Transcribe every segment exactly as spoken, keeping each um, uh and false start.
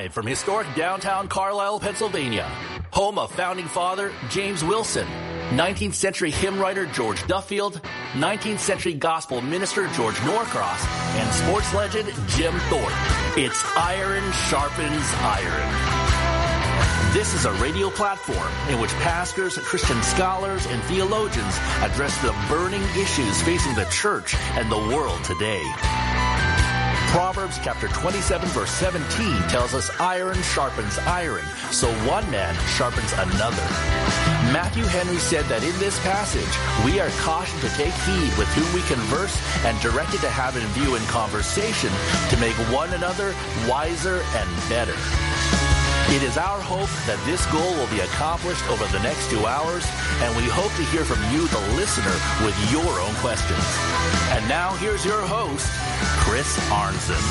Live from historic downtown Carlisle, Pennsylvania, home of founding father James Wilson, nineteenth century hymn writer George Duffield, nineteenth century gospel minister George Norcross, and sports legend Jim Thorpe. It's Iron Sharpens Iron. This is a radio platform in which pastors, Christian scholars, and theologians address the burning issues facing the church and the world today. Proverbs chapter twenty-seven verse seventeen tells us iron sharpens iron, so one man sharpens another. Matthew Henry said that in this passage, we are cautioned to take heed with whom we converse and directed to have in view in conversation to make one another wiser and better. It is our hope that this goal will be accomplished over the next two hours, and we hope to hear from you, the listener, with your own questions. And now here's your host, Chris Arnzen.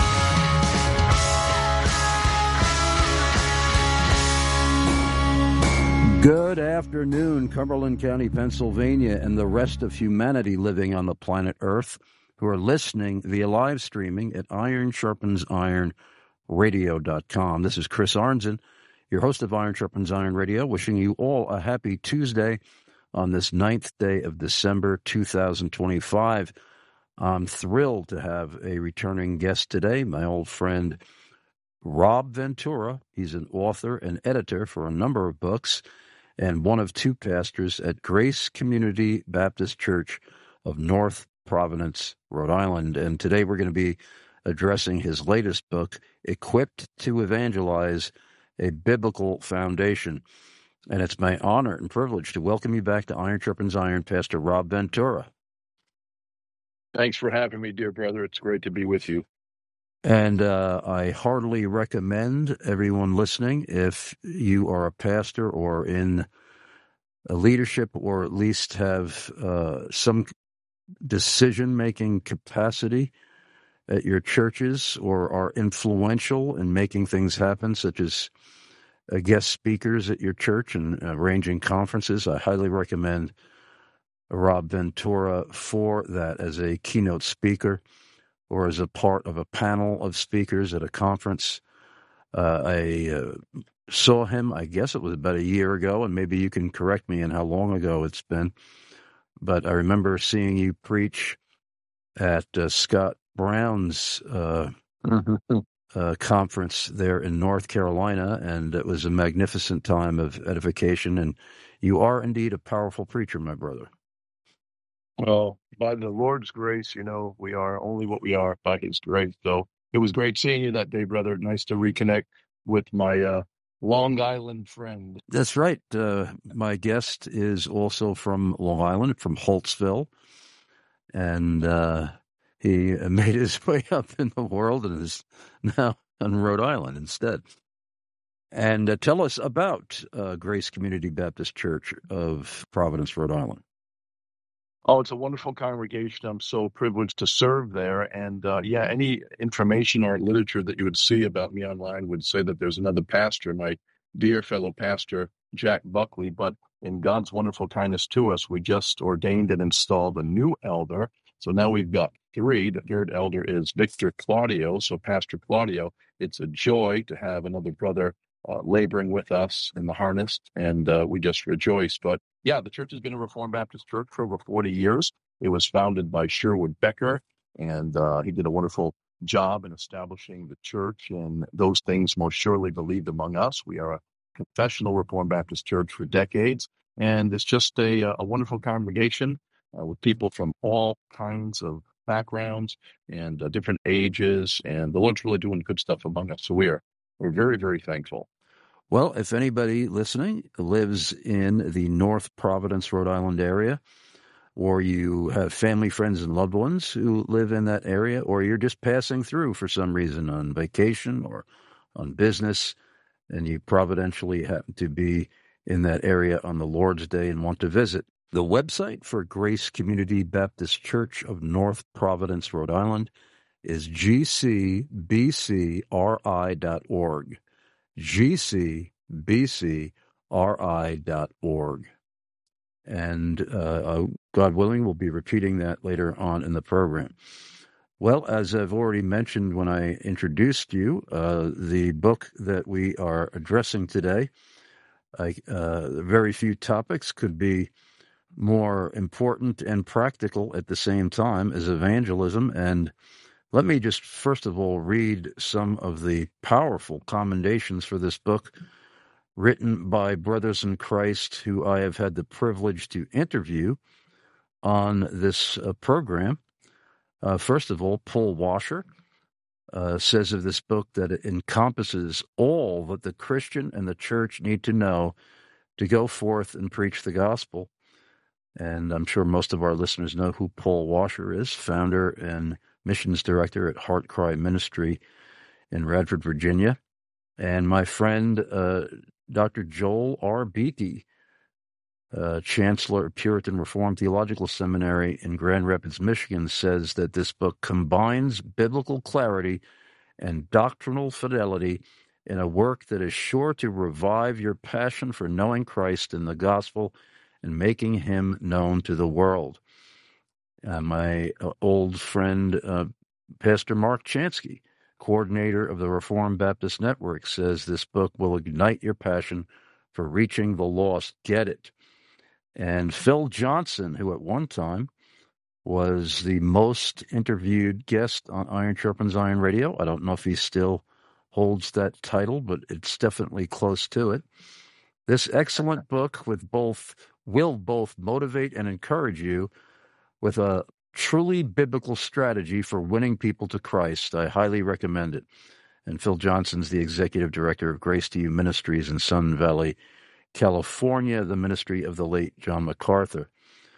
Good afternoon, Cumberland County, Pennsylvania, and the rest of humanity living on the planet Earth who are listening via live streaming at iron sharpens iron radio dot com. This is Chris Arnzen, your host of Iron Sharpens Iron Radio, wishing you all a happy Tuesday on this ninth day of December two thousand twenty-five. I'm thrilled to have a returning guest today, my old friend Rob Ventura. He's an author and editor for a number of books and one of two pastors at Grace Community Baptist Church of North Providence, Rhode Island. And today we're going to be addressing his latest book, Equipped to Evangelize, A Biblical Foundation. And it's my honor and privilege to welcome you back to Iron Sharpens Iron, Pastor Rob Ventura. Thanks for having me, dear brother. It's great to be with you. And uh, I heartily recommend everyone listening, if you are a pastor or in a leadership or at least have uh, some decision-making capacity at your churches or are influential in making things happen, such as uh, guest speakers at your church and arranging conferences, I highly recommend Rob Ventura for that as a keynote speaker or as a part of a panel of speakers at a conference. Uh, I uh, saw him, I guess it was about a year ago, and maybe you can correct me in how long ago it's been, but I remember seeing you preach at uh, Scott Brown's uh, mm-hmm. uh, conference there in North Carolina, and it was a magnificent time of edification, and you are indeed a powerful preacher, my brother. Well, by the Lord's grace, you know, we are only what we are by His grace. So it was great seeing you that day, brother. Nice to reconnect with my uh, Long Island friend. That's right. Uh, my guest is also from Long Island, from Holtsville, and uh, he made his way up in the world and is now on Rhode Island instead. And uh, tell us about uh, Grace Community Baptist Church of Providence, Rhode Island. Oh, it's a wonderful congregation. I'm so privileged to serve there. And uh, yeah, any information or literature that you would see about me online would say that there's another pastor, my dear fellow pastor, Jack Buckley. But in God's wonderful kindness to us, we just ordained and installed a new elder. So now we've got three. The third elder is Victor Claudio. So Pastor Claudio, it's a joy to have another brother uh, laboring with us in the harness, and uh, we just rejoice. But yeah, the church has been a Reformed Baptist church for over forty years. It was founded by Sherwood Becker, and uh, he did a wonderful job in establishing the church, and those things most surely believed among us. We are a confessional Reformed Baptist church for decades, and it's just a, a wonderful congregation uh, with people from all kinds of backgrounds and uh, different ages, and the Lord's really doing good stuff among us. So we are we're very, very thankful. Well, if anybody listening lives in the North Providence, Rhode Island area, or you have family, friends, and loved ones who live in that area, or you're just passing through for some reason on vacation or on business, and you providentially happen to be in that area on the Lord's Day and want to visit, the website for Grace Community Baptist Church of North Providence, Rhode Island is g c b c r i dot org. g c b c r i dot org. And uh, God willing, we'll be repeating that later on in the program. Well, as I've already mentioned when I introduced you, uh, the book that we are addressing today, I, uh, very few topics could be more important and practical at the same time as evangelism. And let me just first of all read some of the powerful commendations for this book written by brothers in Christ who I have had the privilege to interview on this uh, program. Uh, first of all, Paul Washer uh, says of this book that it encompasses all that the Christian and the church need to know to go forth and preach the gospel. And I'm sure most of our listeners know who Paul Washer is, founder and missions director at Heart Cry Ministry in Radford, Virginia. And my friend, uh, Doctor Joel R. Beeke, uh, Chancellor of Puritan Reformed Theological Seminary in Grand Rapids, Michigan, says that this book combines biblical clarity and doctrinal fidelity in a work that is sure to revive your passion for knowing Christ and the gospel and making him known to the world. Uh, my uh, old friend, uh, Pastor Mark Chansky, coordinator of the Reformed Baptist Network, says this book will ignite your passion for reaching the lost. Get it. And Phil Johnson, who at one time was the most interviewed guest on Iron Sharpens Iron Radio. I don't know if he still holds that title, but it's definitely close to it. This excellent book with both will both motivate and encourage you with a truly biblical strategy for winning people to Christ. I highly recommend it. And Phil Johnson's the executive director of Grace to You Ministries in Sun Valley, California, the ministry of the late John MacArthur.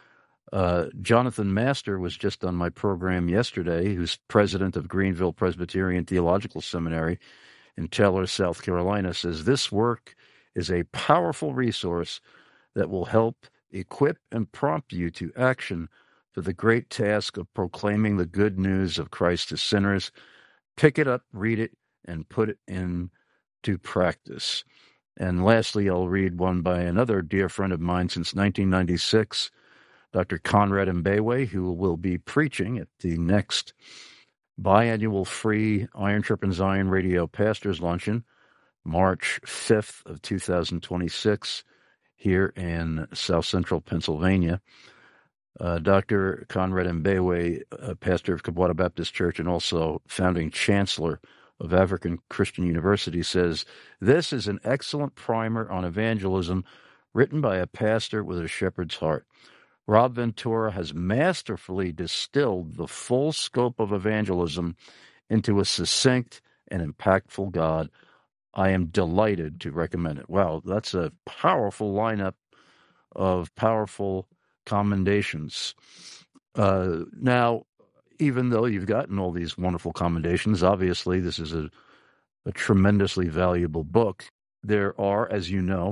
Uh, Jonathan Master was just on my program yesterday, who's president of Greenville Presbyterian Theological Seminary in Taylor, South Carolina, says this work is a powerful resource that will help equip and prompt you to action for the great task of proclaiming the good news of Christ to sinners. Pick it up, read it, and put it into practice. And lastly, I'll read one by another dear friend of mine since nineteen ninety-six, Doctor Conrad Mbewe, who will be preaching at the next biannual free Iron Sharpens Iron Radio Pastors Luncheon, March fifth of two thousand twenty-six, here in South Central Pennsylvania. Uh, Doctor Conrad Mbewe, uh, pastor of Kabbalah Baptist Church and also founding chancellor of African Christian University, says, this is an excellent primer on evangelism written by a pastor with a shepherd's heart. Rob Ventura has masterfully distilled the full scope of evangelism into a succinct and impactful guide. I am delighted to recommend it. Wow, that's a powerful lineup of powerful commendations. Uh, now, even though you've gotten all these wonderful commendations, obviously this is a, a tremendously valuable book. There are, as you know,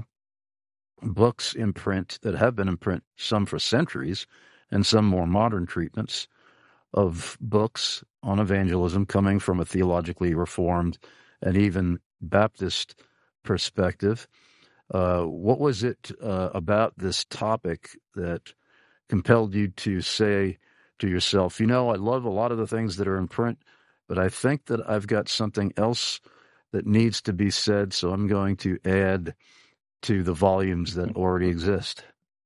books in print that have been in print, some for centuries, and some more modern treatments of books on evangelism coming from a theologically reformed and even Baptist perspective. Uh, what was it uh, about this topic that compelled you to say to yourself, you know, I love a lot of the things that are in print, but I think that I've got something else that needs to be said, so I'm going to add to the volumes that already exist?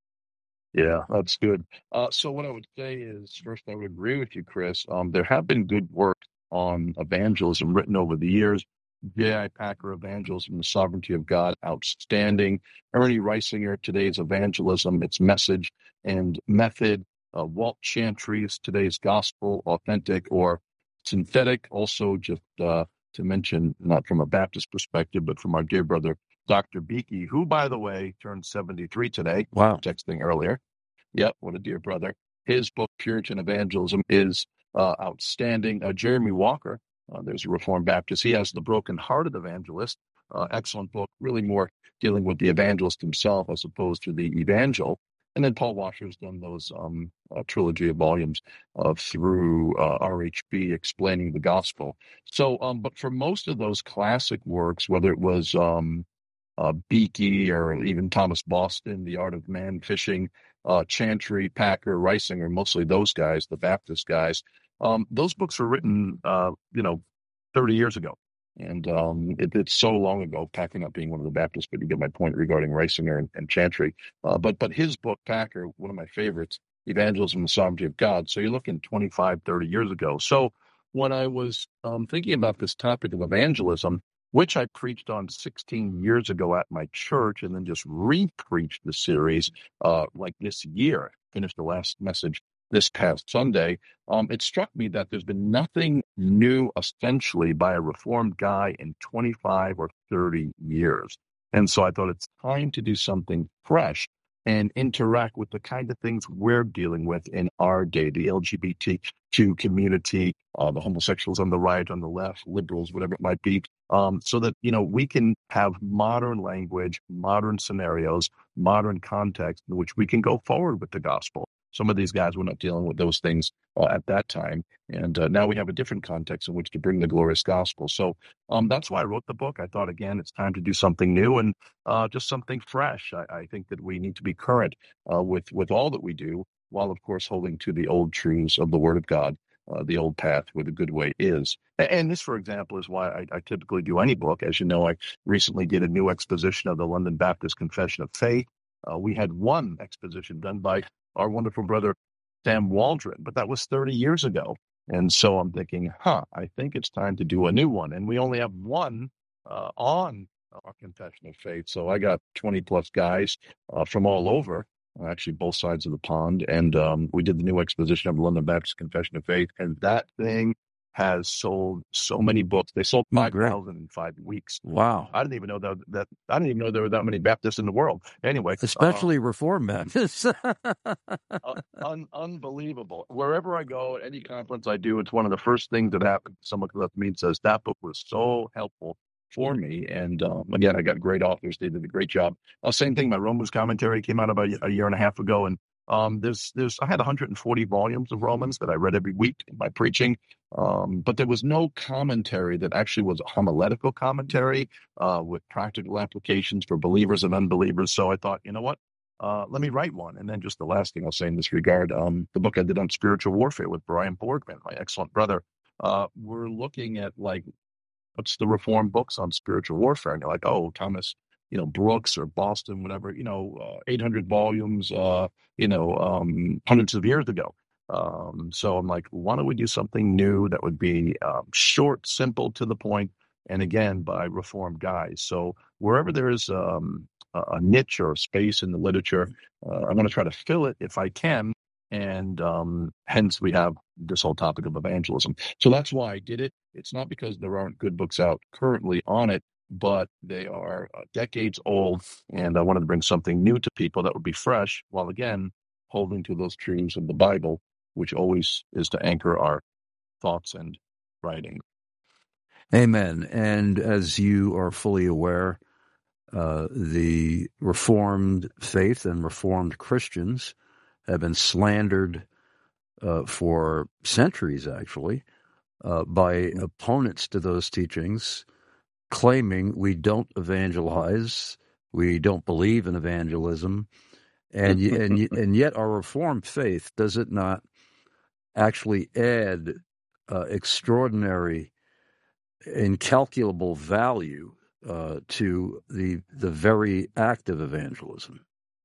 Yeah, that's good. Uh, so what I would say is, first, I would agree with you, Chris. Um, there have been good work on evangelism written over the years. J I. Packer, Evangelism, the Sovereignty of God, outstanding. Ernie Reisinger, Today's Evangelism, Its Message and Method. Uh, Walt Chantry's Today's Gospel, Authentic or Synthetic. Also, just uh, to mention, not from a Baptist perspective, but from our dear brother, Doctor Beeke, who, by the way, turned seventy-three today. Wow. Texting earlier. Yep, what a dear brother. His book, Puritan Evangelism, is uh, outstanding. Uh, Jeremy Walker, uh, there's a Reformed Baptist. He has The Broken-Hearted Evangelist. Uh, excellent book, really more dealing with the evangelist himself as opposed to the evangel. And then Paul Washer's done those um, uh, trilogy of volumes uh, through uh, R H B explaining the gospel. So, um, but for most of those classic works, whether it was um, uh, Beeke or even Thomas Boston, The Art of Man Fishing, uh, Chantry, Packer, Reisinger, mostly those guys, the Baptist guys, Um, those books were written, uh, you know, thirty years ago. And um, it, it's so long ago, Packer not being one of the Baptists, but you get my point regarding Reisinger and, and Chantry. Uh, but but his book, Packer, one of my favorites, Evangelism and the Sovereignty of God. So you're looking twenty-five, thirty years ago. So when I was um, thinking about this topic of evangelism, which I preached on sixteen years ago at my church, and then just re-preached the series uh, like this year, finished the last message this past Sunday, um, it struck me that there's been nothing new essentially by a Reformed guy in twenty-five or thirty years. And so I thought it's time to do something fresh and interact with the kind of things we're dealing with in our day, the L G B T Q community, uh, the homosexuals on the right, on the left, liberals, whatever it might be, um, so that, you know, we can have modern language, modern scenarios, modern context in which we can go forward with the gospel. Some of these guys were not dealing with those things uh, at that time. And uh, now we have a different context in which to bring the glorious gospel. So um, that's why I wrote the book. I thought, again, it's time to do something new and uh, just something fresh. I, I think that we need to be current uh, with, with all that we do, while, of course, holding to the old truths of the Word of God, uh, the old path where the good way is. And this, for example, is why I, I typically do any book. As you know, I recently did a new exposition of the London Baptist Confession of Faith. Uh, we had one exposition done by our wonderful brother, Sam Waldron, but that was thirty years ago. And so I'm thinking, huh, I think it's time to do a new one. And we only have one uh, on our Confession of Faith. So I got twenty plus guys uh, from all over, actually both sides of the pond. And um, we did the new exposition of the London Baptist Confession of Faith. And that thing has sold so many books. They sold five thousand in five weeks. Wow. I didn't even know that, that I didn't even know there were that many Baptists in the world. Anyway. Especially uh, Reformed Baptists. un- unbelievable. Wherever I go, at any conference I do, it's one of the first things that happens. Someone comes up to me and says, that book was so helpful for me. And um, again, I got great authors. They did a great job. Uh, same thing. My Romans commentary came out about a year and a half ago. And um, there's, there's, I had one hundred forty volumes of Romans that I read every week in my preaching. Um, but there was no commentary that actually was a homiletical commentary uh, with practical applications for believers and unbelievers. So I thought, you know what? Uh, let me write one. And then just the last thing I'll say in this regard, um, the book I did on spiritual warfare with Brian Borgman, my excellent brother, uh, we're looking at like, what's the Reformed books on spiritual warfare? And you're like, oh, Thomas, you know, Brooks or Boston, whatever, you know, uh, eight hundred volumes, uh, you know, um, hundreds of years ago. Um, so I'm like, why don't we do something new that would be um, short, simple, to the point, and again, by Reformed guys. So wherever there is um, a niche or a space in the literature, uh, I'm going to try to fill it if I can. And um, hence we have this whole topic of evangelism. So that's why I did it. It's not because there aren't good books out currently on it, but they are uh, decades old. And I wanted to bring something new to people that would be fresh, while again, holding to those truths of the Bible, which always is to anchor our thoughts and writing. Amen. And as you are fully aware, uh, the Reformed faith and Reformed Christians have been slandered uh, for centuries, actually, uh, by opponents to those teachings, claiming we don't evangelize, we don't believe in evangelism, and and and yet our Reformed faith, does it not actually add uh, extraordinary, incalculable value uh, to the the very act of evangelism?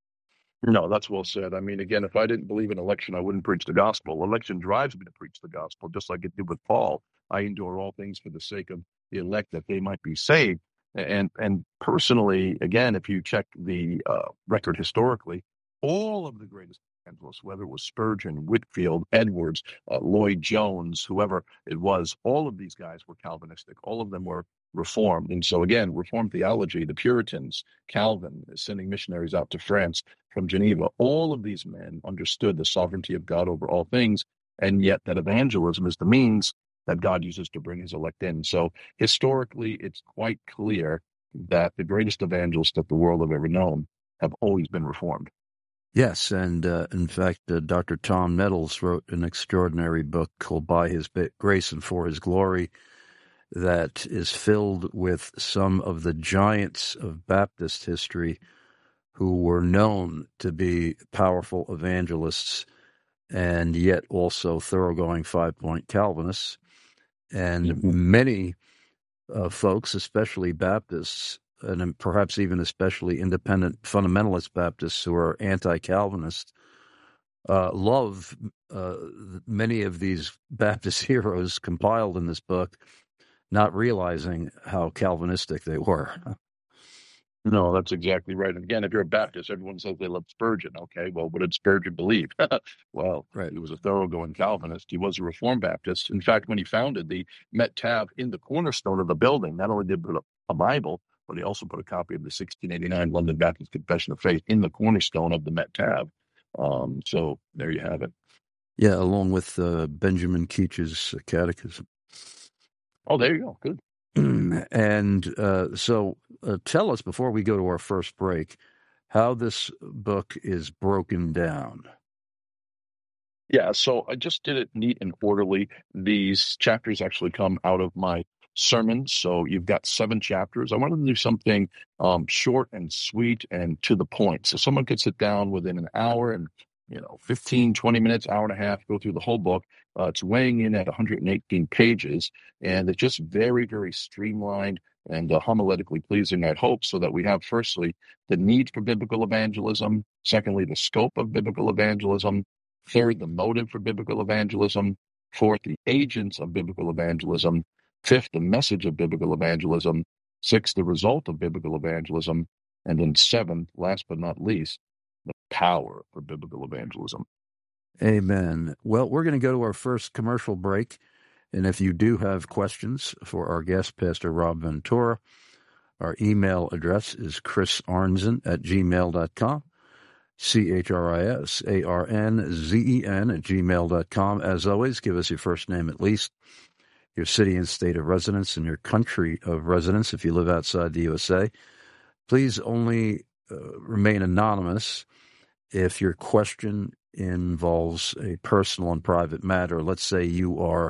No, that's well said. I mean, again, if I didn't believe in election, I wouldn't preach the gospel. Election drives me to preach the gospel, just like it did with Paul. I endure all things for the sake of the elect, that they might be saved. And and personally, again, if you check the uh, record historically, all of the greatest evangelists, whether it was Spurgeon, Whitfield, Edwards, uh, Lloyd Jones, whoever it was, all of these guys were Calvinistic. All of them were Reformed. And so again, Reformed theology, the Puritans, Calvin, sending missionaries out to France from Geneva, all of these men understood the sovereignty of God over all things, and yet that evangelism is the means that God uses to bring his elect in. So historically, it's quite clear that the greatest evangelists that the world have ever known have always been Reformed. Yes, and uh, in fact, uh, Doctor Tom Nettles wrote an extraordinary book called By His Grace and For His Glory that is filled with some of the giants of Baptist history who were known to be powerful evangelists and yet also thoroughgoing five-point Calvinists. And Mm-hmm. many uh, folks, especially Baptists, and perhaps even especially independent fundamentalist Baptists who are anti-Calvinist, uh, love uh, many of these Baptist heroes compiled in this book, not realizing how Calvinistic they were. No, that's exactly right. And again, if you're a Baptist, everyone says they love Spurgeon. Okay, well, what did Spurgeon believe? Well, Right. he was a thoroughgoing Calvinist. He was a Reformed Baptist. In fact, when he founded the Met Tab in the cornerstone of the building, not only did he put a, a Bible, but he also put a copy of the sixteen eighty-nine London Baptist Confession of Faith in the cornerstone of the Met Tab. Um, so there you have it. Yeah, along with uh, Benjamin Keach's Catechism. Oh, there you go. Good. And uh, so uh, tell us, before we go to our first break, how this book is broken down. Yeah, so I just did it neat and orderly. These chapters actually come out of my sermons. So you've got seven chapters. I wanted to do something um, short and sweet and to the point. So someone could sit down within an hour and, you know, fifteen, twenty minutes, hour and a half, go through the whole book. Uh, it's weighing in at one hundred eighteen pages, and it's just very, very streamlined and uh, homiletically pleasing, I'd hope, so that we have, firstly, the need for biblical evangelism. Secondly, the scope of biblical evangelism. Third, the motive for biblical evangelism. Fourth, the agents of biblical evangelism. Fifth, the message of biblical evangelism. Sixth, the result of biblical evangelism. And then seventh, last but not least, the power for biblical evangelism. Amen. Well, we're going to go to our first commercial break. And if you do have questions for our guest, Pastor Rob Ventura, our email address is chris arnzen at gmail dot com. C H R I S A R N Z E N at gmail dot com. As always, give us your first name at least, your city and state of residence, and your country of residence if you live outside the U S A. Please only uh, remain anonymous if your question involves a personal and private matter. Let's say you are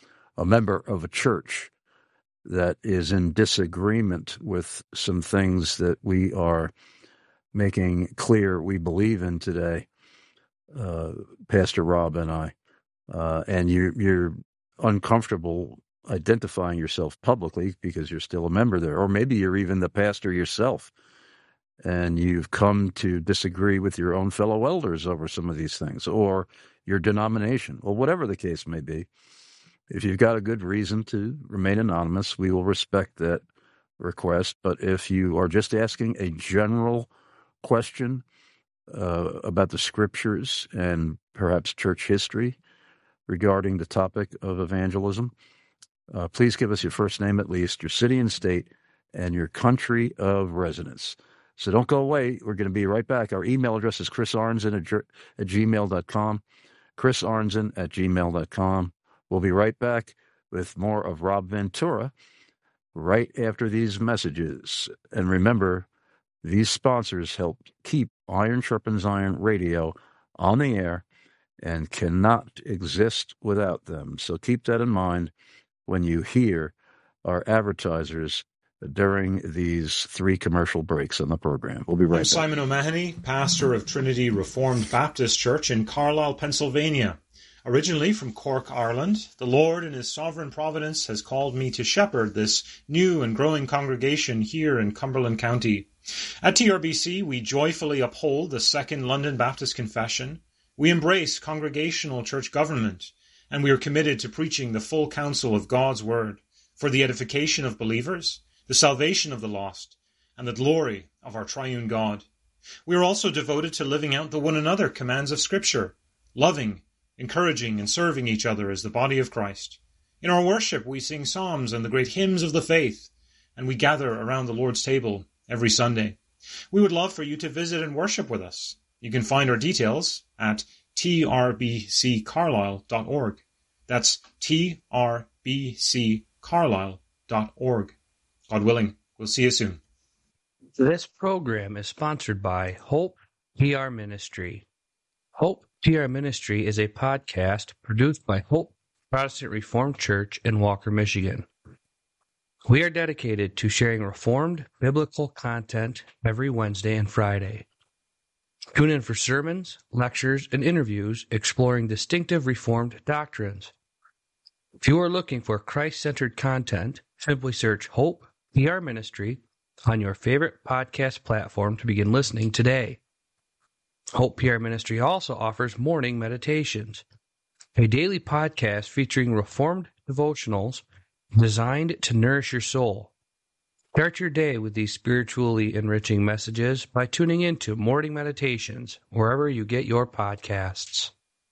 a member of a church that is in disagreement with some things that we are making clear we believe in today, uh, Pastor Rob and I, uh, and you, you're uncomfortable identifying yourself publicly because you're still a member there, or maybe you're even the pastor yourself, and you've come to disagree with your own fellow elders over some of these things, or your denomination, or whatever the case may be. If you've got a good reason to remain anonymous, we will respect that request. But if you are just asking a general question uh, about the scriptures and perhaps church history regarding the topic of evangelism, uh, please give us your first name at least, your city and state, and your country of residence. So don't go away. We're going to be right back. Our email address is chris arnzen at, at gmail dot com, chris arnzen at gmail dot com. We'll be right back with more of Rob Ventura right after these messages. And remember, these sponsors help keep Iron Sharpens Iron Radio on the air and cannot exist without them. So keep that in mind when you hear our advertisers during these three commercial breaks on the program. We'll be right I'm back. Simon O'Mahony, pastor of Trinity Reformed Baptist Church in Carlisle, Pennsylvania. Originally from Cork, Ireland, the Lord in his sovereign providence has called me to shepherd this new and growing congregation here in Cumberland County. At T R B C, we joyfully uphold the Second London Baptist Confession, we embrace congregational church government, and we are committed to preaching the full counsel of God's Word for the edification of believers, the salvation of the lost, and the glory of our triune God. We are also devoted to living out the one another commands of Scripture, loving, encouraging, and serving each other as the body of Christ. In our worship, we sing psalms and the great hymns of the faith, and we gather around the Lord's table every Sunday. We would love for you to visit and worship with us. You can find our details at t r b c carlisle dot org. That's t r b c carlisle dot org. God willing, we'll see you soon. This program is sponsored by Hope P R Ministry. Hope P R Ministry is a podcast produced by Hope Protestant Reformed Church in Walker, Michigan. We are dedicated to sharing Reformed biblical content every Wednesday and Friday. Tune in for sermons, lectures, and interviews exploring distinctive Reformed doctrines. If you are looking for Christ-centered content, simply search Hope P R Ministry on your favorite podcast platform to begin listening today. Hope P R Ministry also offers morning meditations, a daily podcast featuring Reformed devotionals designed to nourish your soul. Start your day with these spiritually enriching messages by tuning into Morning Meditations wherever you get your podcasts.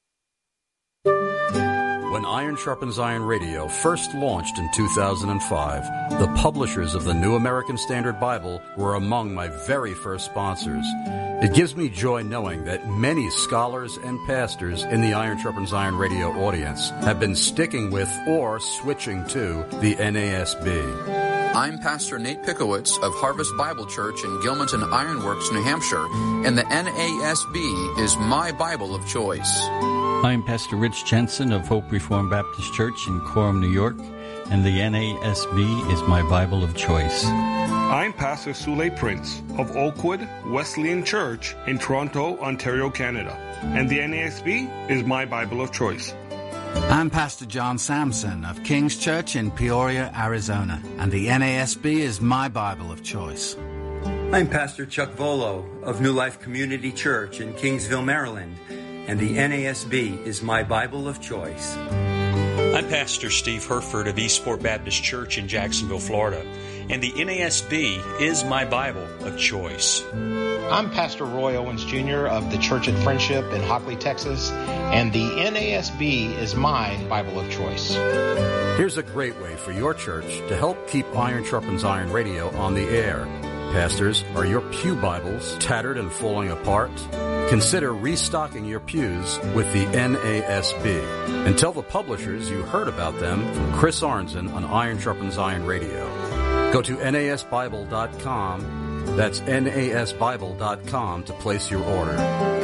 When Iron Sharpens Iron Radio first launched in two thousand five, the publishers of the New American Standard Bible were among my very first sponsors. It gives me joy knowing that many scholars and pastors in the Iron Sharpens Iron Radio audience have been sticking with or switching to the N A S B. I'm Pastor Nate Pickowitz of Harvest Bible Church in Gilmanton Ironworks, New Hampshire, and the N A S B is my Bible of choice. I'm Pastor Rich Jensen of Hope Reformed Baptist Church in Coram, New York, and the N A S B is my Bible of choice. I'm Pastor Sule Prince of Oakwood Wesleyan Church in Toronto, Ontario, Canada, and the N A S B is my Bible of choice. I'm Pastor John Sampson of King's Church in Peoria, Arizona, and the N A S B is my Bible of choice. I'm Pastor Chuck Volo of New Life Community Church in Kingsville, Maryland, and the N A S B is my Bible of choice. I'm Pastor Steve Herford of Eastport Baptist Church in Jacksonville, Florida, and the N A S B is my Bible of choice. I'm Pastor Roy Owens Junior of the Church at Friendship in Hockley, Texas, and the N A S B is my Bible of choice. Here's a great way for your church to help keep Iron Sharpens Iron Radio on the air. Pastors, are your pew Bibles tattered and falling apart? Consider restocking your pews with the N A S B. And tell the publishers you heard about them from Chris Arnzen on Iron Sharpens Iron Radio. Go to N A S Bible dot com. That's N A S Bible dot com to place your order.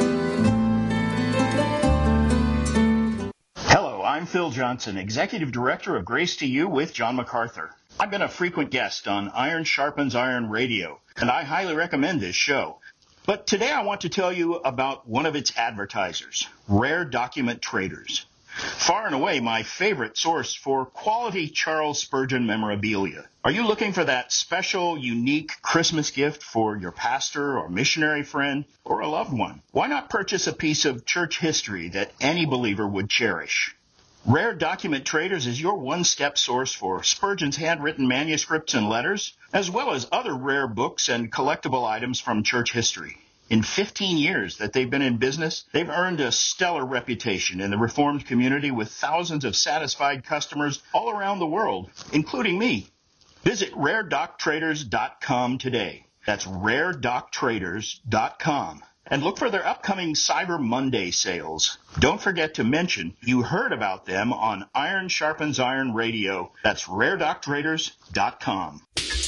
Hello, I'm Phil Johnson, Executive Director of Grace to You with John MacArthur. I've been a frequent guest on Iron Sharpens Iron Radio, and I highly recommend this show. But today I want to tell you about one of its advertisers, Rare Document Traders. Far and away my favorite source for quality Charles Spurgeon memorabilia. Are you looking for that special, unique Christmas gift for your pastor or missionary friend or a loved one? Why not purchase a piece of church history that any believer would cherish? Rare Document Traders is your one-step source for Spurgeon's handwritten manuscripts and letters, as well as other rare books and collectible items from church history. In fifteen years that they've been in business, they've earned a stellar reputation in the Reformed community with thousands of satisfied customers all around the world, including me. Visit rare doc traders dot com today. That's rare doc traders dot com. And look for their upcoming Cyber Monday sales. Don't forget to mention you heard about them on Iron Sharpens Iron Radio. That's rare doc traders dot com.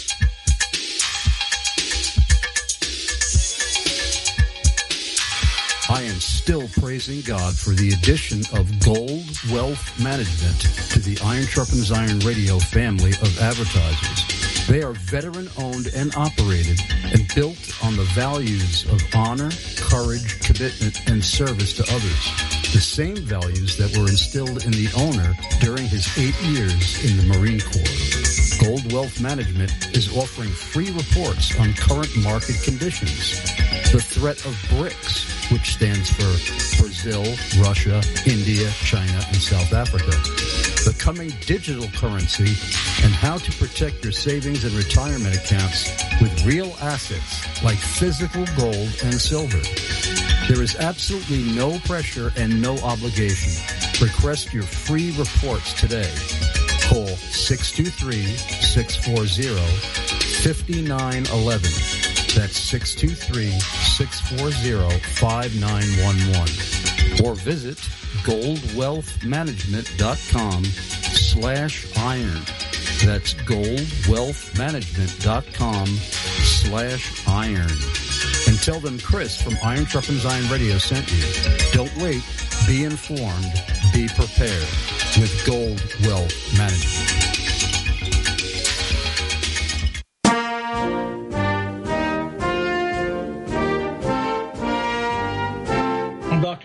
I am still praising God for the addition of Gold Wealth Management to the Iron Sharpens Iron Radio family of advertisers. They are veteran-owned and operated and built on the values of honor, courage, commitment, and service to others. The same values that were instilled in the owner during his eight years in the Marine Corps. Gold Wealth Management is offering free reports on current market conditions. The threat of BRICS, which stands for Brazil, Russia, India, China, and South Africa. The coming digital currency and how to protect your savings and retirement accounts with real assets like physical gold and silver. There is absolutely no pressure and no obligation. Request your free reports today. Call six two three, six four zero, five nine one one. That's six two three, six four zero, five nine one one. Or visit goldwealthmanagement.com slash iron. That's goldwealthmanagement.com slash iron. And tell them Chris from Iron Sharpens Iron Radio sent you. Don't wait. Be informed. Be prepared with Gold Wealth Management.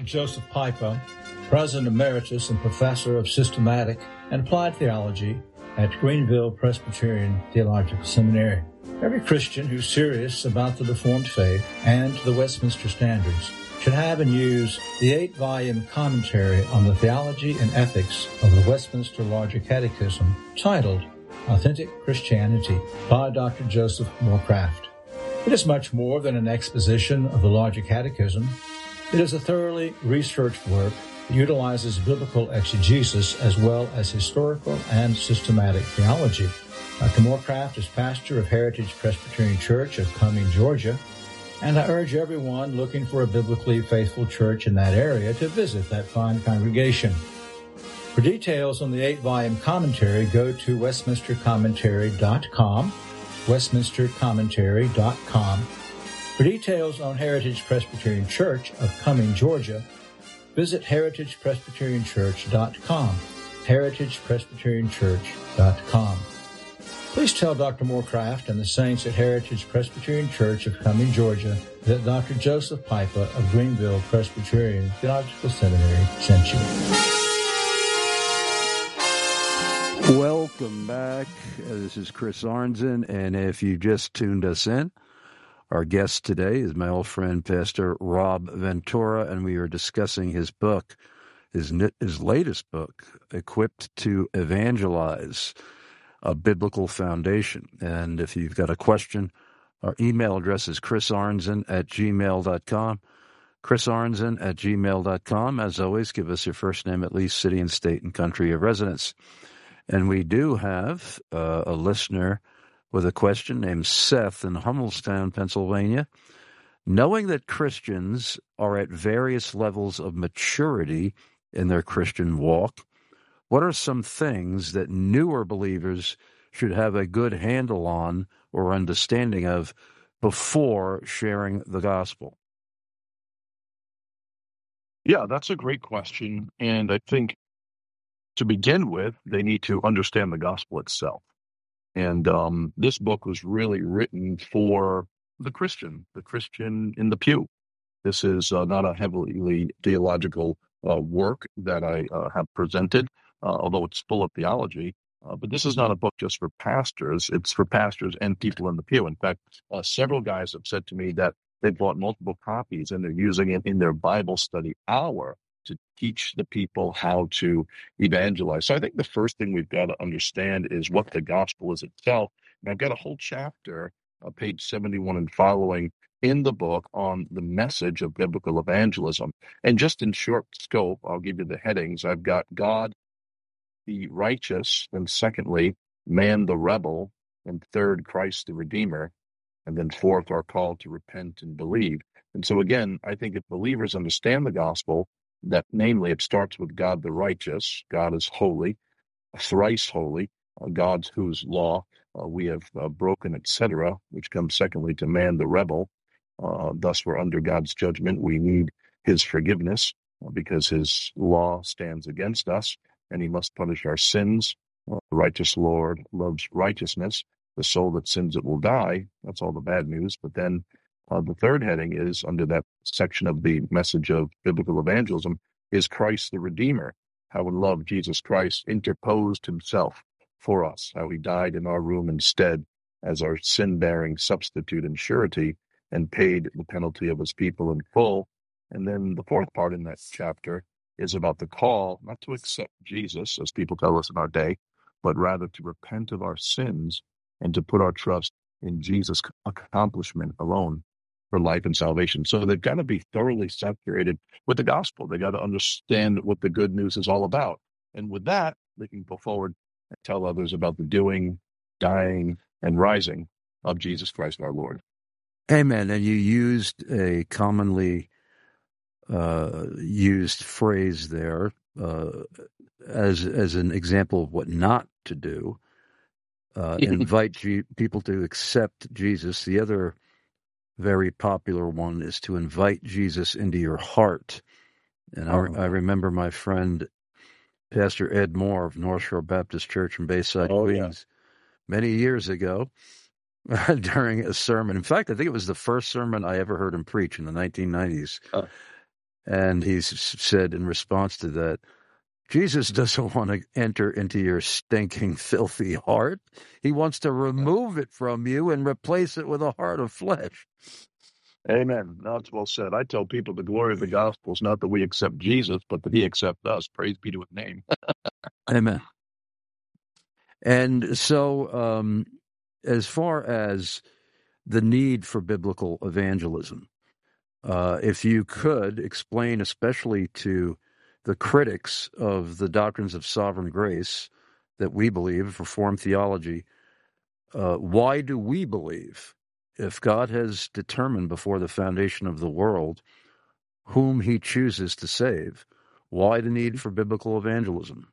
Joseph Pipa, President Emeritus and Professor of Systematic and Applied Theology at Greenville Presbyterian Theological Seminary. Every Christian who's serious about the Reformed faith and the Westminster Standards should have and use the eight-volume commentary on the theology and ethics of the Westminster Larger Catechism titled Authentic Christianity by Doctor Joseph Moorcraft. It is much more than an exposition of the Larger Catechism. It is a thoroughly researched work that utilizes biblical exegesis as well as historical and systematic theology. Doctor Moorcraft is pastor of Heritage Presbyterian Church of Cumming, Georgia, and I urge everyone looking for a biblically faithful church in that area to visit that fine congregation. For details on the eight-volume commentary, go to westminster commentary dot com, westminster commentary dot com. For details on Heritage Presbyterian Church of Cumming, Georgia, visit heritage presbyterian church dot com, heritage presbyterian church dot com. Please tell Doctor Moorcraft and the saints at Heritage Presbyterian Church of Cumming, Georgia, that Doctor Joseph Pipa of Greenville Presbyterian Theological Seminary sent you. Welcome back. This is Chris Arnzen, and if you just tuned us in, our guest today is my old friend, Pastor Rob Ventura, and we are discussing his book, his, his latest book, Equipped to Evangelize, A Biblical Foundation. And if you've got a question, our email address is chrisarnzen at gmail dot com. chrisarnzen at gmail dot com. As always, give us your first name, at least city and state and country of residence. And we do have uh, a listener with a question named Seth in Hummelstown, Pennsylvania. Knowing that Christians are at various levels of maturity in their Christian walk, what are some things that newer believers should have a good handle on or understanding of before sharing the gospel? Yeah, that's a great question. And I think to begin with, they need to understand the gospel itself. And um, this book was really written for the Christian, the Christian in the pew. This is uh, not a heavily theological uh, work that I uh, have presented, uh, although it's full of theology. Uh, but this is not a book just for pastors. It's for pastors and people in the pew. In fact, uh, several guys have said to me that they bought multiple copies and they're using it in their Bible study hour to teach the people how to evangelize. So I think the first thing we've got to understand is what the gospel is itself. And I've got a whole chapter, uh, page seventy-one and following, in the book on the message of biblical evangelism. And just in short scope, I'll give you the headings. I've got God the righteous, and secondly, man the rebel, and third, Christ the Redeemer, and then fourth, our call to repent and believe. And so again, I think if believers understand the gospel, that namely it starts with God the righteous, God is holy, thrice holy, uh, God whose law uh, we have uh, broken, et cetera, which comes secondly to man the rebel. Uh, thus we're under God's judgment. We need his forgiveness uh, because his law stands against us, and he must punish our sins. Uh, the righteous Lord loves righteousness. The soul that sins, it will die. That's all the bad news. But then uh, the third heading is, under that section of the message of biblical evangelism, is Christ the Redeemer. How in love Jesus Christ interposed himself for us, how he died in our room instead as our sin-bearing substitute and surety, and paid the penalty of his people in full. And then the fourth part in that chapter is about the call not to accept Jesus, as people tell us in our day, but rather to repent of our sins and to put our trust in Jesus' accomplishment alone for life and salvation. So they've got to be thoroughly saturated with the gospel. They got to understand what the good news is all about. And with that, they can go forward and tell others about the doing, dying, and rising of Jesus Christ our Lord. Amen. And you used a commonly uh, used phrase there uh, as as an example of what not to do. Uh, invite G- people to accept Jesus. The other very popular one is to invite Jesus into your heart. And I, I remember my friend, Pastor Ed Moore of North Shore Baptist Church in Bayside, oh, Queens, yeah. many years ago, during a sermon. In fact, I think it was the first sermon I ever heard him preach in the nineteen nineties. Uh. And he's said in response to that, Jesus doesn't want to enter into your stinking, filthy heart. He wants to remove it from you and replace it with a heart of flesh. Amen. That's well said. I tell people the glory of the gospel is not that we accept Jesus, but that he accepts us. Praise be to his name. Amen. And so, um, as far as the need for biblical evangelism, uh, if you could explain, especially to the critics of the doctrines of sovereign grace that we believe, Reformed theology, uh, why do we believe, if God has determined before the foundation of the world whom he chooses to save, why the need for biblical evangelism?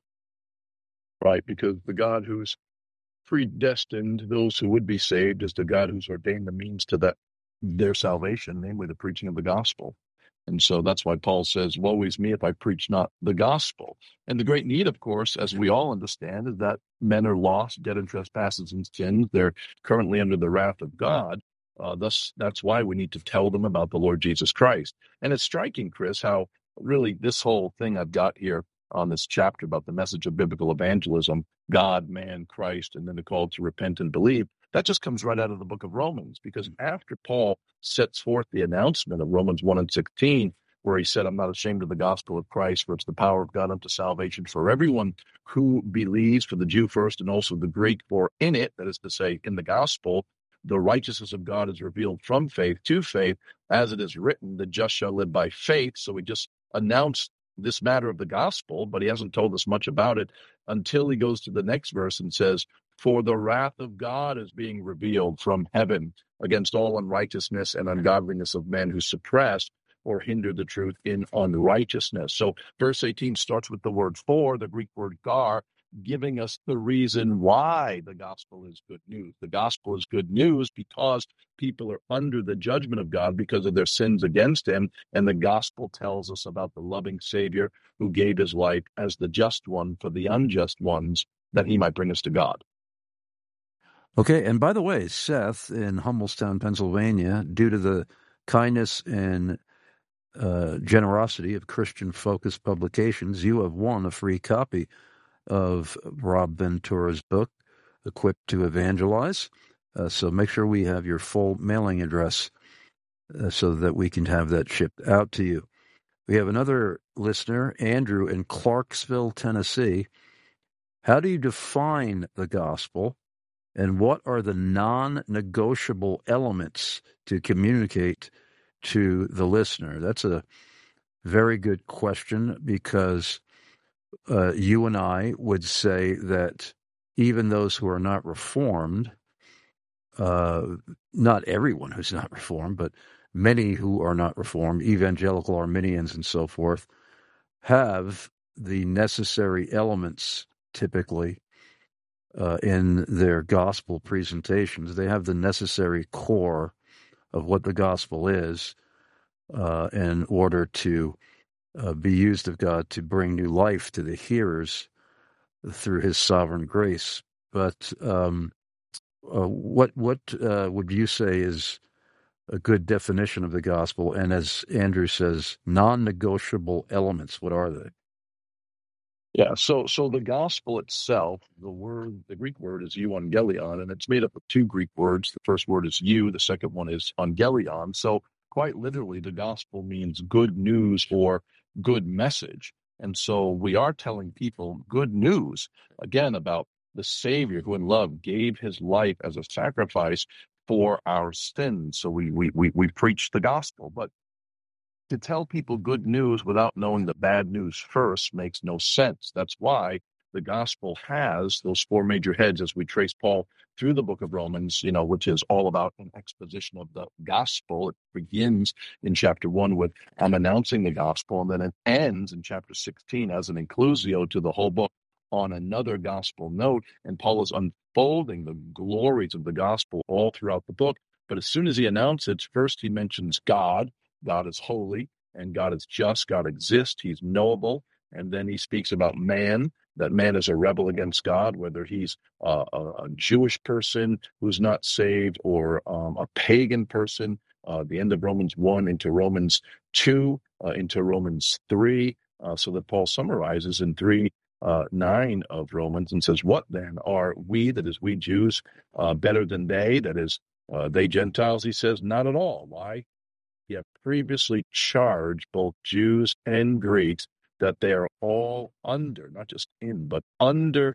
Right, because the God who's predestined those who would be saved is the God who's ordained the means to that their salvation, namely the preaching of the gospel. And so that's why Paul says, woe is me if I preach not the gospel. And the great need, of course, as we all understand, is that men are lost, dead in trespasses and sins. They're currently under the wrath of God. Uh, thus, that's why we need to tell them about the Lord Jesus Christ. And it's striking, Chris, how really this whole thing I've got here on this chapter about the message of biblical evangelism, God, man, Christ, and then the call to repent and believe, that just comes right out of the book of Romans, because after Paul sets forth the announcement of Romans one and sixteen, where he said, I'm not ashamed of the gospel of Christ, for it's the power of God unto salvation for everyone who believes, for the Jew first and also the Greek, for in it, that is to say, in the gospel, the righteousness of God is revealed from faith to faith, as it is written, the just shall live by faith. So he just announced this matter of the gospel, but he hasn't told us much about it until he goes to the next verse and says, for the wrath of God is being revealed from heaven against all unrighteousness and ungodliness of men who suppress or hinder the truth in unrighteousness. So verse eighteen starts with the word for, the Greek word gar, giving us the reason why the gospel is good news. The gospel is good news because people are under the judgment of God because of their sins against him, and the gospel tells us about the loving Savior who gave his life as the just one for the unjust ones, that he might bring us to God. Okay, and by the way, Seth in Hummelstown, Pennsylvania, due to the kindness and uh, generosity of Christian Focus Publications, you have won a free copy of Rob Ventura's book, Equipped to Evangelize. Uh, so make sure we have your full mailing address uh, so that we can have that shipped out to you. We have another listener, Andrew in Clarksville, Tennessee. How do you define the gospel, and what are the non-negotiable elements to communicate to the listener? That's a very good question, because uh, you and I would say that even those who are not Reformed, uh, not everyone who's not Reformed, but many who are not Reformed, evangelical Arminians and so forth, have the necessary elements typically uh, in their gospel presentations. They have the necessary core of what the gospel is uh, in order to uh, be used of God to bring new life to the hearers through his sovereign grace. But um, uh, what what uh, would you say is a good definition of the gospel? And as Andrew says, non-negotiable elements, what are they? Yeah, so so the gospel itself, the word, the Greek word is euangelion, and it's made up of two Greek words. The first word is eu, the second one is angelion. So quite literally, the gospel means good news or good message. And so we are telling people good news, again, about the Savior who in love gave his life as a sacrifice for our sins. So we we we, we preach the gospel, but to tell people good news without knowing the bad news first makes no sense. That's why the gospel has those four major heads as we trace Paul through the book of Romans, you know, which is all about an exposition of the gospel. It begins in chapter one with I'm announcing the gospel, and then it ends in chapter sixteen as an inclusio to the whole book on another gospel note. And Paul is unfolding the glories of the gospel all throughout the book. But as soon as he announces, first he mentions God. God is holy, and God is just. God exists. He's knowable. And then he speaks about man, that man is a rebel against God, whether he's uh, a, a Jewish person who's not saved or um, a pagan person uh, the end of Romans one into Romans two, uh, into Romans three, uh, so that Paul summarizes in three, uh, nine of Romans and says, what then? Are we, that is we Jews, uh, better than they, that is uh, they Gentiles? He says, not at all. Why? He have previously charged both Jews and Greeks that they are all under, not just in, but under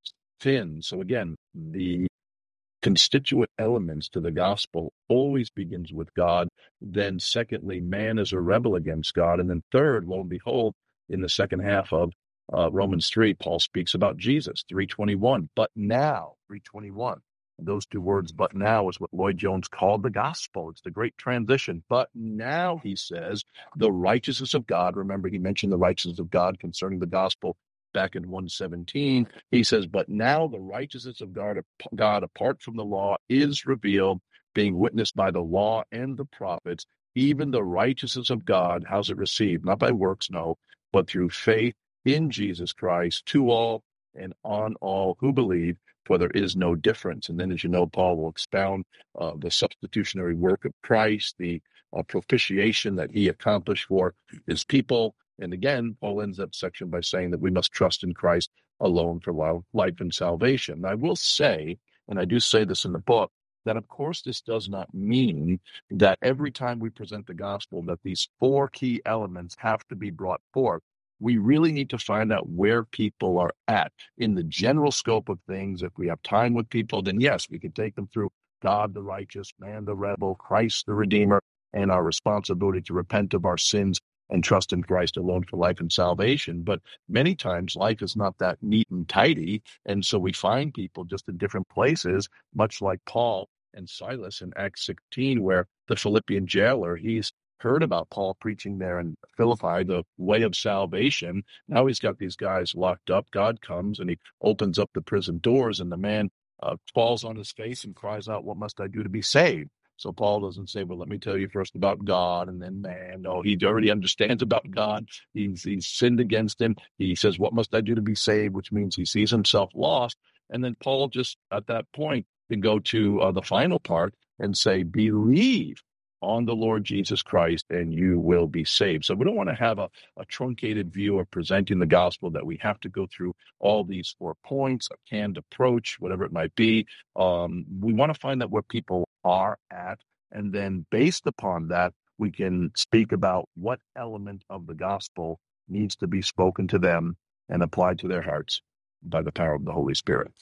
sin. So again, the constituent elements to the gospel always begins with God. Then secondly, man is a rebel against God. And then third, lo and behold, in the second half of uh, Romans three, Paul speaks about Jesus, three twenty-one. But now, three twenty-one. Those two words, but now, is what Lloyd Jones called the gospel. It's the great transition. But now, he says, the righteousness of God. Remember, he mentioned the righteousness of God concerning the gospel back in one seventeen. He says, but now the righteousness of God, God apart from the law is revealed, being witnessed by the law and the prophets, even the righteousness of God. How's it received? Not by works, no, but through faith in Jesus Christ, to all and on all who believe, for there is no difference. And then, as you know, Paul will expound uh, the substitutionary work of Christ, the uh, propitiation that he accomplished for his people. And again, Paul ends that section by saying that we must trust in Christ alone for life and salvation. And I will say, and I do say this in the book, that of course this does not mean that every time we present the gospel that these four key elements have to be brought forth. We really need to find out where people are at in the general scope of things. If we have time with people, then yes, we can take them through God the righteous, man the rebel, Christ the Redeemer, and our responsibility to repent of our sins and trust in Christ alone for life and salvation. But many times life is not that neat and tidy, and so we find people just in different places, much like Paul and Silas in Acts sixteen, where the Philippian jailer, he's heard about Paul preaching there in Philippi, the way of salvation. Now he's got these guys locked up. God comes and he opens up the prison doors, and the man uh, falls on his face and cries out, what must I do to be saved? So Paul doesn't say, well, let me tell you first about God and then man. No, he already understands about God. He's, he's sinned against him. He says, what must I do to be saved? Which means he sees himself lost. And then Paul just at that point can go to uh, the final part and say, believe on the Lord Jesus Christ, and you will be saved. So we don't want to have a, a truncated view of presenting the gospel, that we have to go through all these four points, a canned approach, whatever it might be. Um, we want to find out where people are at, and then based upon that, we can speak about what element of the gospel needs to be spoken to them and applied to their hearts by the power of the Holy Spirit.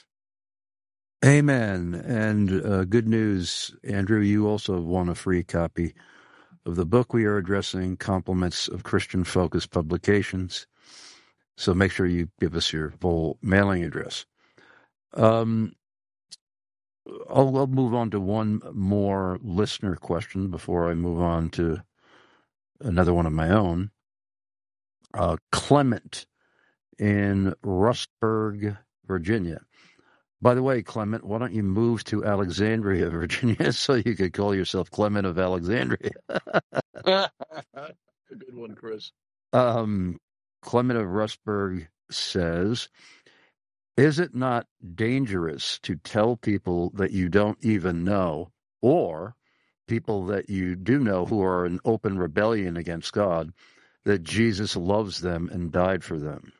Amen. And uh, good news, Andrew, you also have won a free copy of the book we are addressing, Compliments of Christian Focused Publications. So make sure you give us your full mailing address. Um, I'll, I'll move on to one more listener question before I move on to another one of my own. Uh, Clement in Rustburg, Virginia. By the way, Clement, why don't you move to Alexandria, Virginia, so you could call yourself Clement of Alexandria? Good one, Chris. Um, Clement of Rustburg says, is it not dangerous to tell people that you don't even know, or people that you do know who are in open rebellion against God, that Jesus loves them and died for them?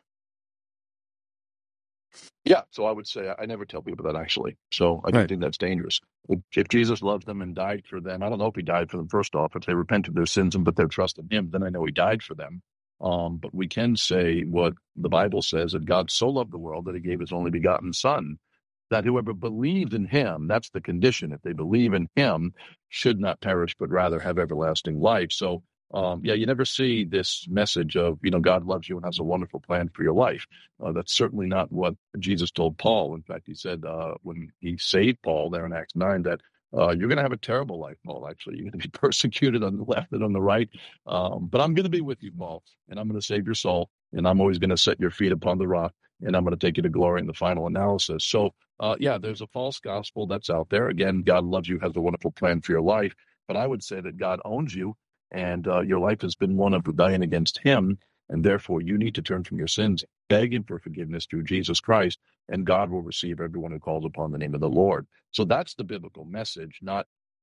Yeah, so I would say I never tell people that, actually. So I don't Right. think that's dangerous. If, if Jesus loves them and died for them, I don't know if he died for them first off. If they repent of their sins and put their trust in him, then I know he died for them. Um, but we can say what the Bible says, that God so loved the world that he gave his only begotten Son, that whoever believes in him, that's the condition. If they believe in him, should not perish, but rather have everlasting life. So Um, yeah, you never see this message of, you know, God loves you and has a wonderful plan for your life. Uh, that's certainly not what Jesus told Paul. In fact, he said uh, when he saved Paul there in Acts nine that uh, you're going to have a terrible life, Paul, actually. You're going to be persecuted on the left and on the right. Um, but I'm going to be with you, Paul, and I'm going to save your soul, and I'm always going to set your feet upon the rock, and I'm going to take you to glory in the final analysis. So, uh, yeah, there's a false gospel that's out there. Again, God loves you, has a wonderful plan for your life. But I would say that God owns you, and uh, your life has been one of rebellion against him, and therefore you need to turn from your sins, beg him for forgiveness through Jesus Christ, and God will receive everyone who calls upon the name of the Lord. So that's the biblical message, not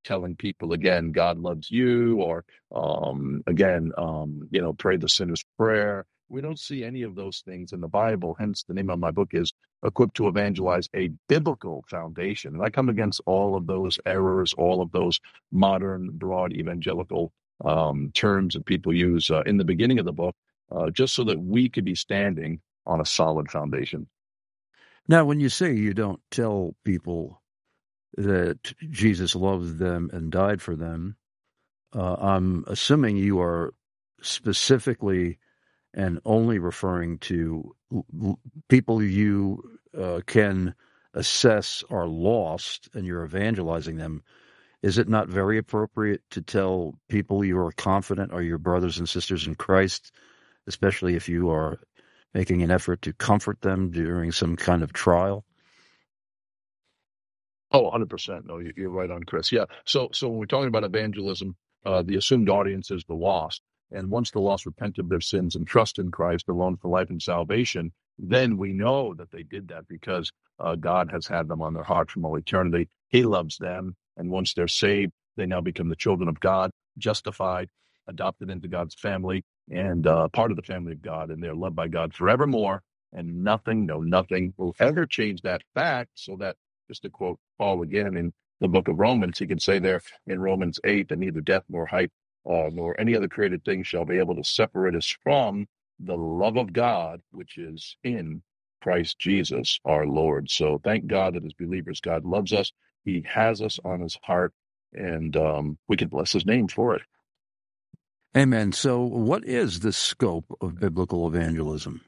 telling people again, God loves you, or um, again, um, you know, pray the sinner's prayer. We don't see any of those things in the Bible. Hence, the name of my book is Equipped to Evangelize, a Biblical Foundation. And I come against all of those errors, all of those modern, broad evangelical um, terms that people use uh, in the beginning of the book, uh, just so that we could be standing on a solid foundation. Now, when you say you don't tell people that Jesus loved them and died for them, uh, I'm assuming you are specifically and only referring to l- people you uh, can assess are lost and you're evangelizing them. Is it not very appropriate to tell people you are confident are your brothers and sisters in Christ, especially if you are making an effort to comfort them during some kind of trial? Oh, one hundred percent. No, you- you're right on, Chris. Yeah. So, so when we're talking about evangelism, uh, the assumed audience is the lost. And once the lost repent of their sins and trust in Christ alone for life and salvation, then we know that they did that because uh, God has had them on their heart from all eternity. He loves them. And once they're saved, they now become the children of God, justified, adopted into God's family, and uh, part of the family of God. And they're loved by God forevermore. And nothing, no, nothing will ever change that fact, so that, just to quote Paul again in the book of Romans, he can say there in Romans eight that neither death nor height uh, nor any other created thing shall be able to separate us from the love of God, which is in Christ Jesus our Lord. So thank God that as believers, God loves us. He has us on his heart, and um, we can bless his name for it. Amen. So what is the scope of biblical evangelism?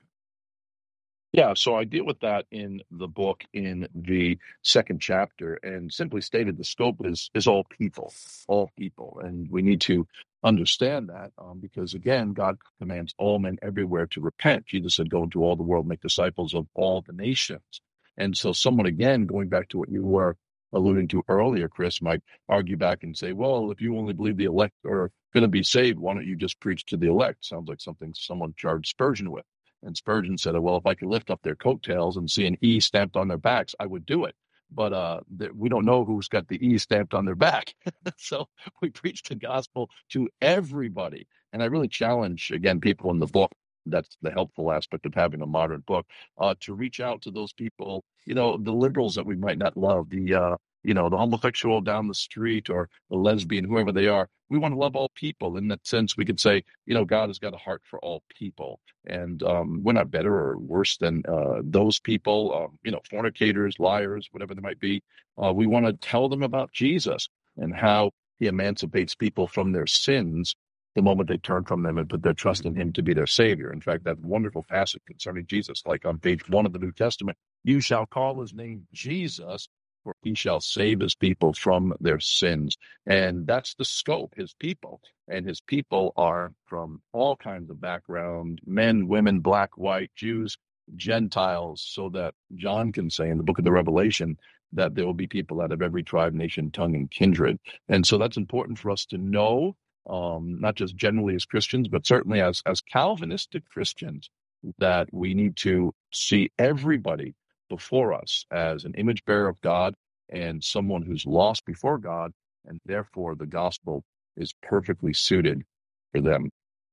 Yeah, so I deal with that in the book in the second chapter, and simply stated, the scope is is all people, all people, and we need to understand that um, because again, God commands all men everywhere to repent. Jesus said, "Go into all the world, make disciples of all the nations." And so, someone again, going back to what you were alluding to earlier, Chris, might argue back and say, "Well, if you only believe the elect are going to be saved, why don't you just preach to the elect?" Sounds like something someone charged Spurgeon with. And Spurgeon said, well, if I could lift up their coattails and see an E stamped on their backs, I would do it. But uh, th- we don't know who's got the E stamped on their back. So we preach the gospel to everybody. And I really challenge, again, people in the book, that's the helpful aspect of having a modern book, uh, to reach out to those people, you know, the liberals that we might not love, the, uh, you know, the homosexual down the street or the lesbian, whoever they are. We want to love all people. In that sense, we could say, you know, God has got a heart for all people. And um, we're not better or worse than uh, those people, um, you know, fornicators, liars, whatever they might be. Uh, we want to tell them about Jesus and how he emancipates people from their sins the moment they turn from them and put their trust in him to be their Savior. In fact, that wonderful passage concerning Jesus, like on page one of the New Testament, you shall call his name Jesus, for he shall save his people from their sins. And that's the scope, his people. And his people are from all kinds of background, men, women, black, white, Jews, Gentiles, so that John can say in the book of the Revelation that there will be people out of every tribe, nation, tongue, and kindred. And so that's important for us to know, um, not just generally as Christians, but certainly as, as Calvinistic Christians, that we need to see everybody before us as an image bearer of God and someone who's lost before God, and therefore the gospel is perfectly suited for them.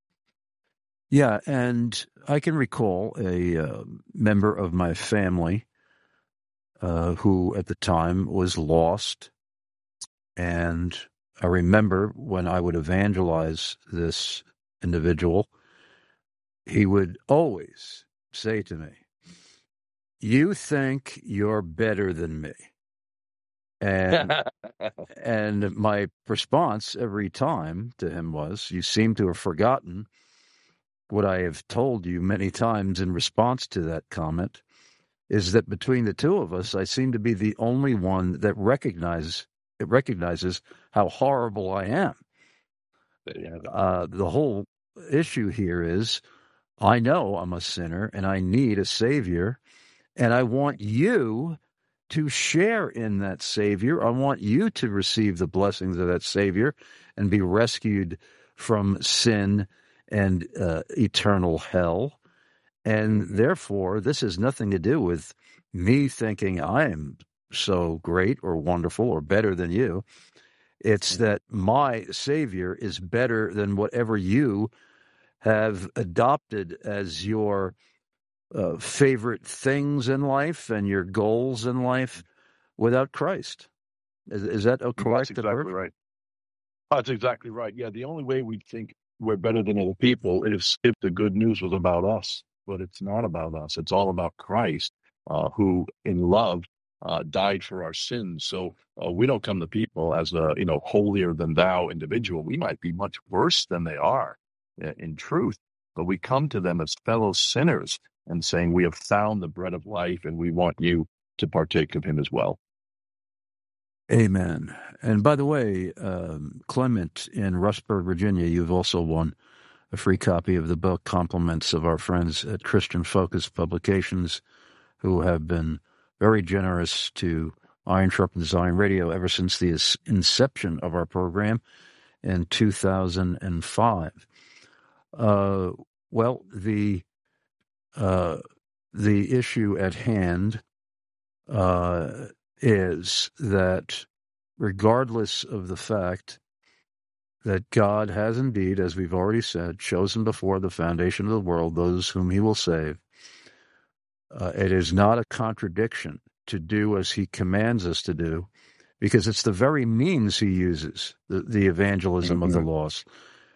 Yeah, and I can recall a uh, member of my family uh, who at the time was lost, and I remember when I would evangelize this individual, he would always say to me, "You think you're better than me." And and my response every time to him was, "You seem to have forgotten what I have told you many times in response to that comment, is that between the two of us, I seem to be the only one that recognize, it recognizes how horrible I am." Uh, the whole issue here is, I know I'm a sinner and I need a Savior, and I want you to share in that Savior. I want you to receive the blessings of that Savior and be rescued from sin and uh, eternal hell. And therefore, this has nothing to do with me thinking I am so great or wonderful or better than you. It's that my Savior is better than whatever you have adopted as your uh, favorite things in life and your goals in life without Christ. Is, is that a correct That's exactly approach? right. That's exactly right. Yeah, the only way we think we're better than other people is if the good news was about us, but it's not about us. It's all about Christ, uh, who in love uh, died for our sins. So uh, we don't come to people as a you know holier than thou individual. We might be much worse than they are uh, in truth, but we come to them as fellow sinners and saying we have found the bread of life, and we want you to partake of him as well. Amen. And by the way, um, Clement in Rustburg, Virginia, you've also won a free copy of the book, compliments of our friends at Christian Focus Publications, who have been very generous to Iron Sharpens Iron Radio ever since the inception of our program in two thousand five. Uh, well, the uh, the issue at hand uh, is that regardless of the fact that God has indeed, as we've already said, chosen before the foundation of the world those whom he will save, uh, it is not a contradiction to do as he commands us to do, because it's the very means he uses, the, the evangelism mm-hmm. of the lost,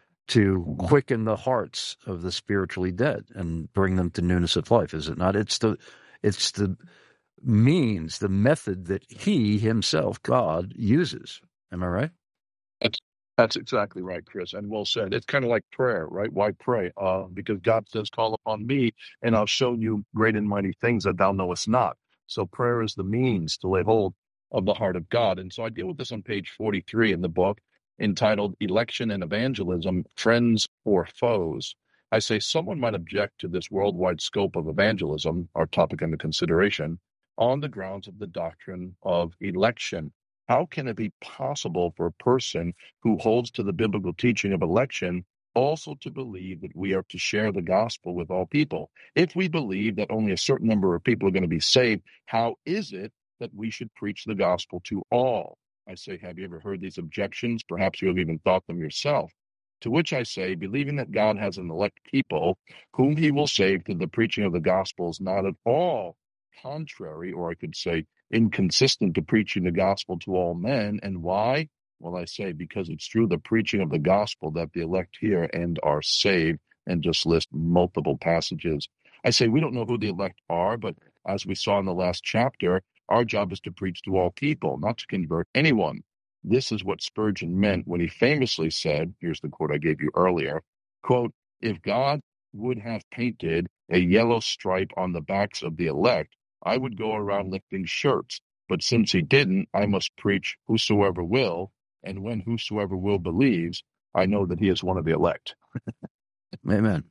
to quicken the hearts of the spiritually dead and bring them to newness of life, is it not? It's the it's the means, the method that he himself, God, uses. Am I right? That's that's exactly right, Chris, and well said. It's kind of like prayer, right? Why pray? Uh, because God says, call upon me, and I'll show you great and mighty things that thou knowest not. So prayer is the means to lay hold of the heart of God. And so I deal with this on page forty-three in the book, entitled Election and Evangelism, Friends or Foes. I say someone might object to this worldwide scope of evangelism, our topic under consideration, on the grounds of the doctrine of election. How can it be possible for a person who holds to the biblical teaching of election also to believe that we are to share the gospel with all people? If we believe that only a certain number of people are going to be saved, how is it that we should preach the gospel to all? I say, have you ever heard these objections? Perhaps you have even thought them yourself. To which I say, believing that God has an elect people whom he will save through the preaching of the gospel is not at all contrary, or I could say inconsistent, to preaching the gospel to all men. And why? Well, I say because it's through the preaching of the gospel that the elect hear and are saved, and just list multiple passages. I say we don't know who the elect are, but as we saw in the last chapter, our job is to preach to all people, not to convert anyone. This is what Spurgeon meant when he famously said, here's the quote I gave you earlier, quote, if God would have painted a yellow stripe on the backs of the elect, I would go around lifting shirts. But since he didn't, I must preach whosoever will, and when whosoever will believes, I know that he is one of the elect. Amen.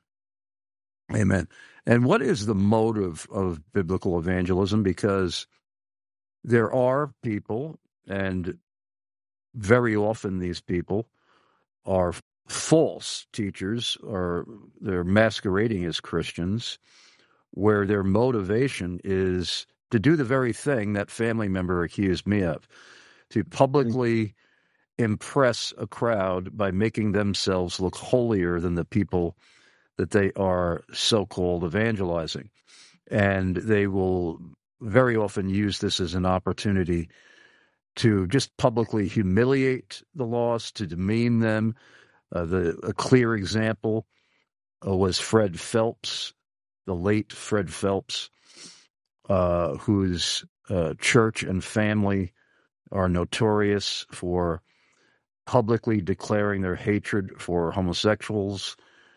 Amen. And what is the motive of biblical evangelism? Because there are people, and very often these people are false teachers, or they're masquerading as Christians, where their motivation is to do the very thing that family member accused me of, to publicly impress a crowd by making themselves look holier than the people that they are so-called evangelizing. And they will very often use this as an opportunity to just publicly humiliate the lost, to demean them. Uh, the a clear example uh, was Fred Phelps, the late Fred Phelps, uh, whose uh, church and family are notorious for publicly declaring their hatred for homosexuals.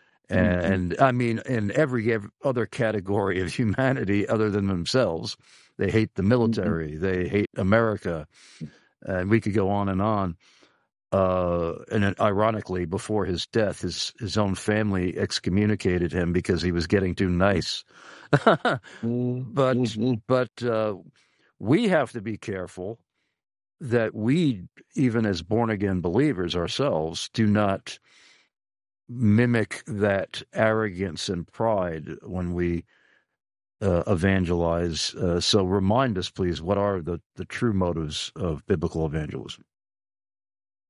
And, mm-hmm. I mean, in every, every other category of humanity other than themselves. They hate the military. Mm-hmm. They hate America. And we could go on and on. Uh, and ironically, before his death, his, his own family excommunicated him because he was getting too nice. mm-hmm. But but uh, we have to be careful that we, even as born-again believers ourselves, do not mimic that arrogance and pride when we uh, evangelize. Uh, so remind us, please, what are the, the true motives of biblical evangelism?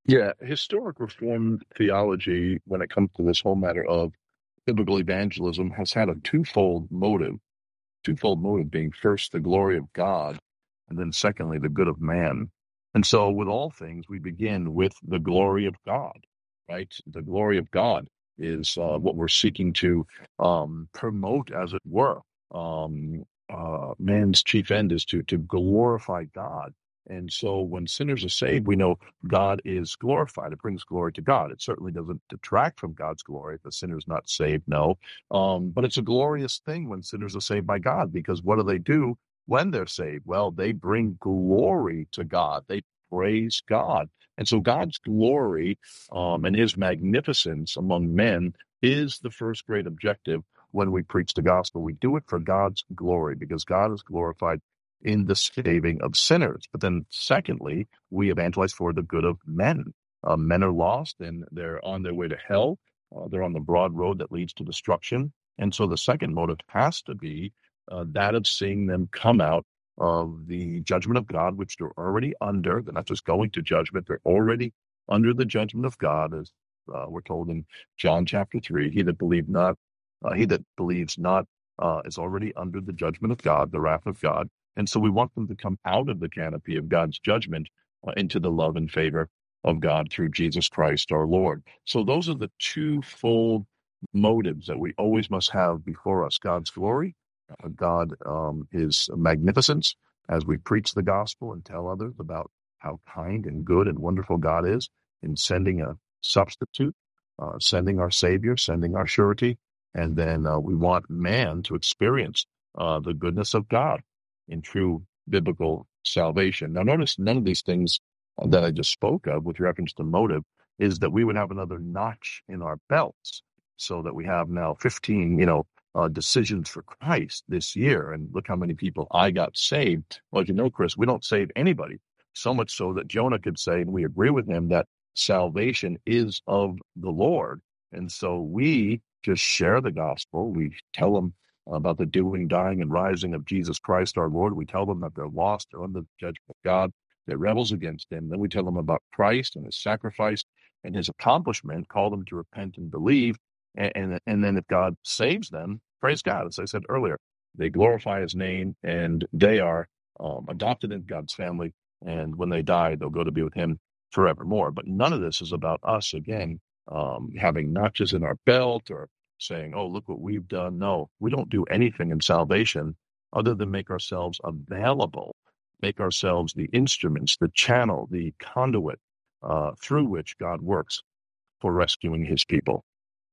Yeah, historic Reformed theology, when it comes to this whole matter of biblical evangelism, has had a twofold motive. Twofold motive being first the glory of God, and then secondly the good of man. And so, with all things, we begin with the glory of God, right? The glory of God is uh, what we're seeking to um, promote, as it were. Um, uh, man's chief end is to to glorify God. And so when sinners are saved, we know God is glorified. It brings glory to God. It certainly doesn't detract from God's glory if a sinner is not saved, no. Um, but it's a glorious thing when sinners are saved by God, because what do they do when they're saved? Well, they bring glory to God. They praise God. And so God's glory um, and his magnificence among men is the first great objective when we preach the gospel. We do it for God's glory, because God is glorified in the saving of sinners. But then secondly, we evangelize for the good of men. Uh, men are lost and they're on their way to hell. Uh, they're on the broad road that leads to destruction. And so the second motive has to be uh, that of seeing them come out of the judgment of God, which they're already under. They're not just going to judgment, they're already under the judgment of God, as uh, we're told in John chapter three. He that believe not, uh, he that believes not uh, is already under the judgment of God, the wrath of God. And so we want them to come out of the canopy of God's judgment uh, into the love and favor of God through Jesus Christ our Lord. So those are the twofold motives that we always must have before us: God's glory, uh, God, um, his magnificence, as we preach the gospel and tell others about how kind and good and wonderful God is in sending a substitute, uh, sending our Savior, sending our surety. And then uh, we want man to experience uh, the goodness of God in true biblical salvation. Now, notice none of these things that I just spoke of with reference to motive is that we would have another notch in our belts, so that we have now fifteen, you know, uh, decisions for Christ this year. And look how many people I got saved. Well, as you know, Chris, we don't save anybody. So much so that Jonah could say, and we agree with him, that salvation is of the Lord. And so we just share the gospel. We tell them about the doing, dying, and rising of Jesus Christ our Lord. We tell them that they're lost, they're under the judgment of God, they're rebels against him. Then we tell them about Christ and his sacrifice and his accomplishment, call them to repent and believe. And, and, and then if God saves them, praise God. As I said earlier, they glorify his name, and they are um, adopted into God's family. And when they die, they'll go to be with him forevermore. But none of this is about us, again, um, having notches in our belt or saying, oh, look what we've done. No, we don't do anything in salvation other than make ourselves available, make ourselves the instruments, the channel, the conduit uh, through which God works for rescuing his people.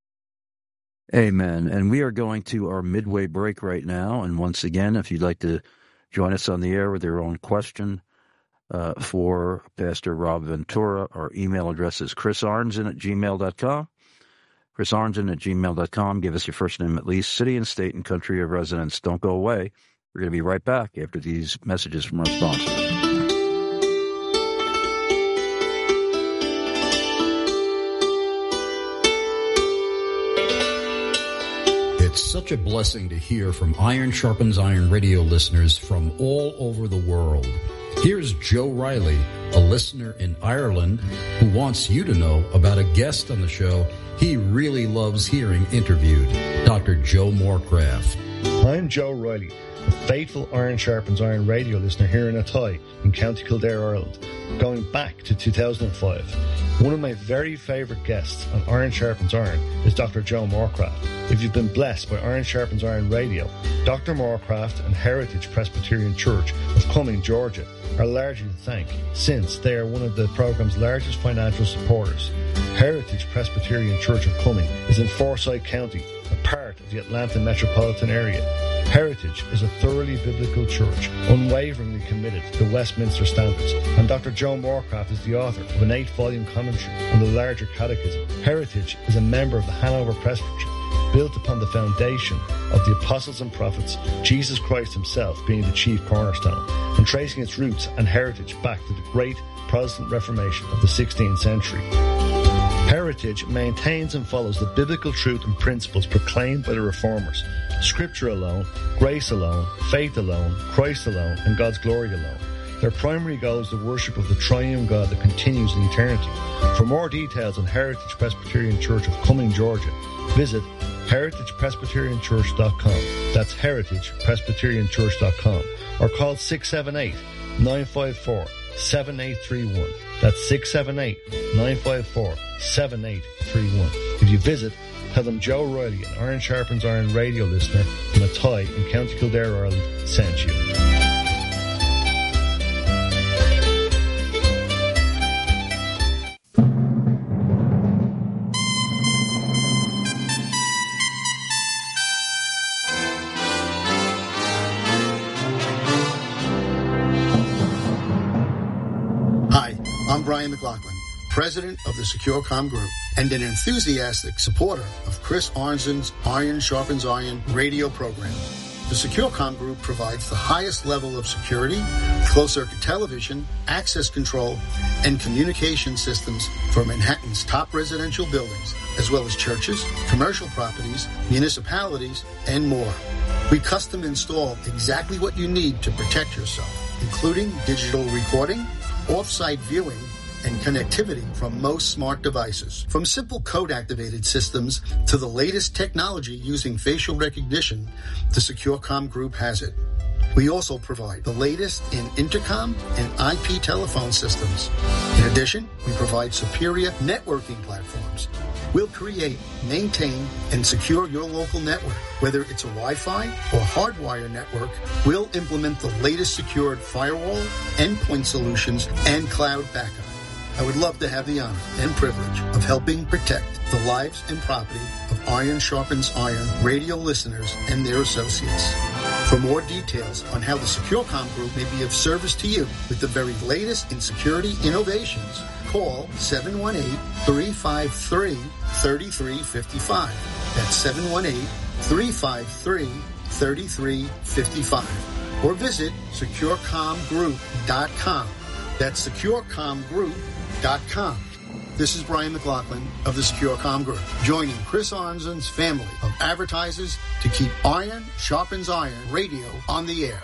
Amen. And we are going to our midway break right now. And once again, if you'd like to join us on the air with your own question uh, for Pastor Rob Ventura, our email address is chris arnzen at gmail dot com. chris arnzen at gmail dot com. Give us your first name at least, city and state and country of residence. Don't go away. We're going to be right back after these messages from our sponsors. It's such a blessing to hear from Iron Sharpens Iron radio listeners from all over the world. Here's Joe Riley, a listener in Ireland, who wants you to know about a guest on the show he really loves hearing interviewed, Doctor Joe Morecraft. I'm Joe Riley, a faithful Iron Sharpens Iron radio listener here in Athy in County Kildare, Ireland, going back to two thousand five. One of my very favourite guests on Iron Sharpens Iron is Doctor Joe Morecraft. If you've been blessed by Iron Sharpens Iron radio, Doctor Morecraft and Heritage Presbyterian Church of Cumming, Georgia, are largely to thank, since they are one of the programme's largest financial supporters. Heritage Presbyterian Church of Cumming is in Forsyth County, a part of the Atlanta metropolitan area. Heritage is a thoroughly biblical church, unwaveringly committed to Westminster standards, and Doctor Joe Morecraft is the author of an eight-volume commentary on the larger catechism. Heritage is a member of the Hanover Presbytery, built upon the foundation of the apostles and prophets, Jesus Christ himself being the chief cornerstone, and tracing its roots and heritage back to the great Protestant Reformation of the sixteenth century. Heritage maintains and follows the biblical truth and principles proclaimed by the Reformers: Scripture alone, grace alone, faith alone, Christ alone, and God's glory alone. Their primary goal is the worship of the triune God that continues in eternity. For more details on Heritage Presbyterian Church of Cumming, Georgia, visit heritage presbyterian church dot com. That's heritage presbyterian church dot com. Or call six seven eight, nine five four, seven eight three one. That's six seven eight, nine five four, seven eight three one. If you visit, tell them Joe Riley, an Iron Sharpens Iron radio listener from Athy in County Kildare, Ireland, sent you. Brian McLaughlin, president of the SecureCom Group, and an enthusiastic supporter of Chris Arnzen's Iron Sharpens Iron radio program. The SecureCom Group provides the highest level of security, closed-circuit television, access control, and communication systems for Manhattan's top residential buildings, as well as churches, commercial properties, municipalities, and more. We custom install exactly what you need to protect yourself, including digital recording, off-site viewing, and connectivity from most smart devices. From simple code-activated systems to the latest technology using facial recognition, the SecureCom Group has it. We also provide the latest in intercom and I P telephone systems. In addition, we provide superior networking platforms. We'll create, maintain, and secure your local network. Whether it's a Wi-Fi or hardwire network, we'll implement the latest secured firewall, endpoint solutions, and cloud backup. I would love to have the honor and privilege of helping protect the lives and property of Iron Sharpens Iron radio listeners and their associates. For more details on how the SecureCom Group may be of service to you with the very latest in security innovations, call seven one eight, three five three, three three five five. That's seven one eight, three five three, three three five five. Or visit secure com group dot com. That's secure com group dot com. This is Brian McLaughlin of the SecureCom Group, joining Chris Arnzen's family of advertisers to keep Iron Sharpens Iron radio on the air.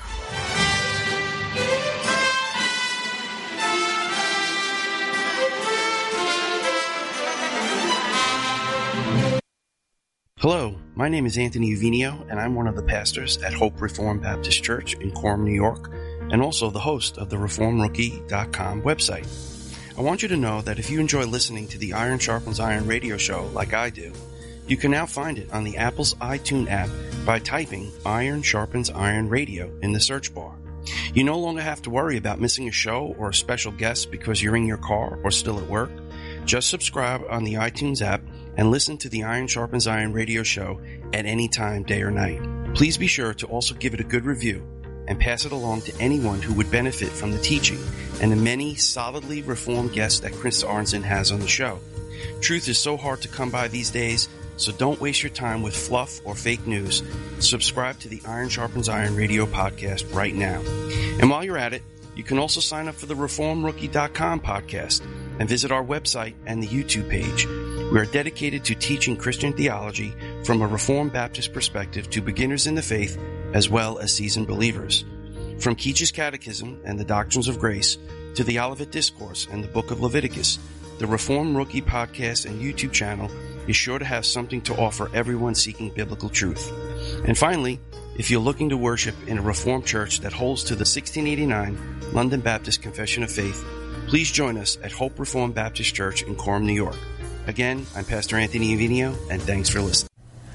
Hello, my name is Anthony Uvinio, and I'm one of the pastors at Hope Reformed Baptist Church in Coram, New York, and also the host of the reform rookie dot com website. I want you to know that if you enjoy listening to the Iron Sharpens Iron radio show like I do, you can now find it on the Apple's iTunes app by typing Iron Sharpens Iron Radio in the search bar. You no longer have to worry about missing a show or a special guest because you're in your car or still at work. Just subscribe on the iTunes app and listen to the Iron Sharpens Iron radio show at any time, day or night. Please be sure to also give it a good review and pass it along to anyone who would benefit from the teaching and the many solidly reformed guests that Chris Arnzen has on the show. Truth is so hard to come by these days, so don't waste your time with fluff or fake news. Subscribe to the Iron Sharpens Iron radio podcast right now. And while you're at it, you can also sign up for the reform rookie dot com podcast and visit our website and the YouTube page. We are dedicated to teaching Christian theology from a Reformed Baptist perspective to beginners in the faith as well as seasoned believers. From Keach's Catechism and the Doctrines of Grace to the Olivet Discourse and the Book of Leviticus, the Reform Rookie podcast and YouTube channel is sure to have something to offer everyone seeking biblical truth. And finally, if you're looking to worship in a Reformed church that holds to the sixteen eighty-nine London Baptist Confession of Faith, please join us at Hope Reformed Baptist Church in Coram, New York. Again, I'm Pastor Anthony Uvinio, and thanks for listening.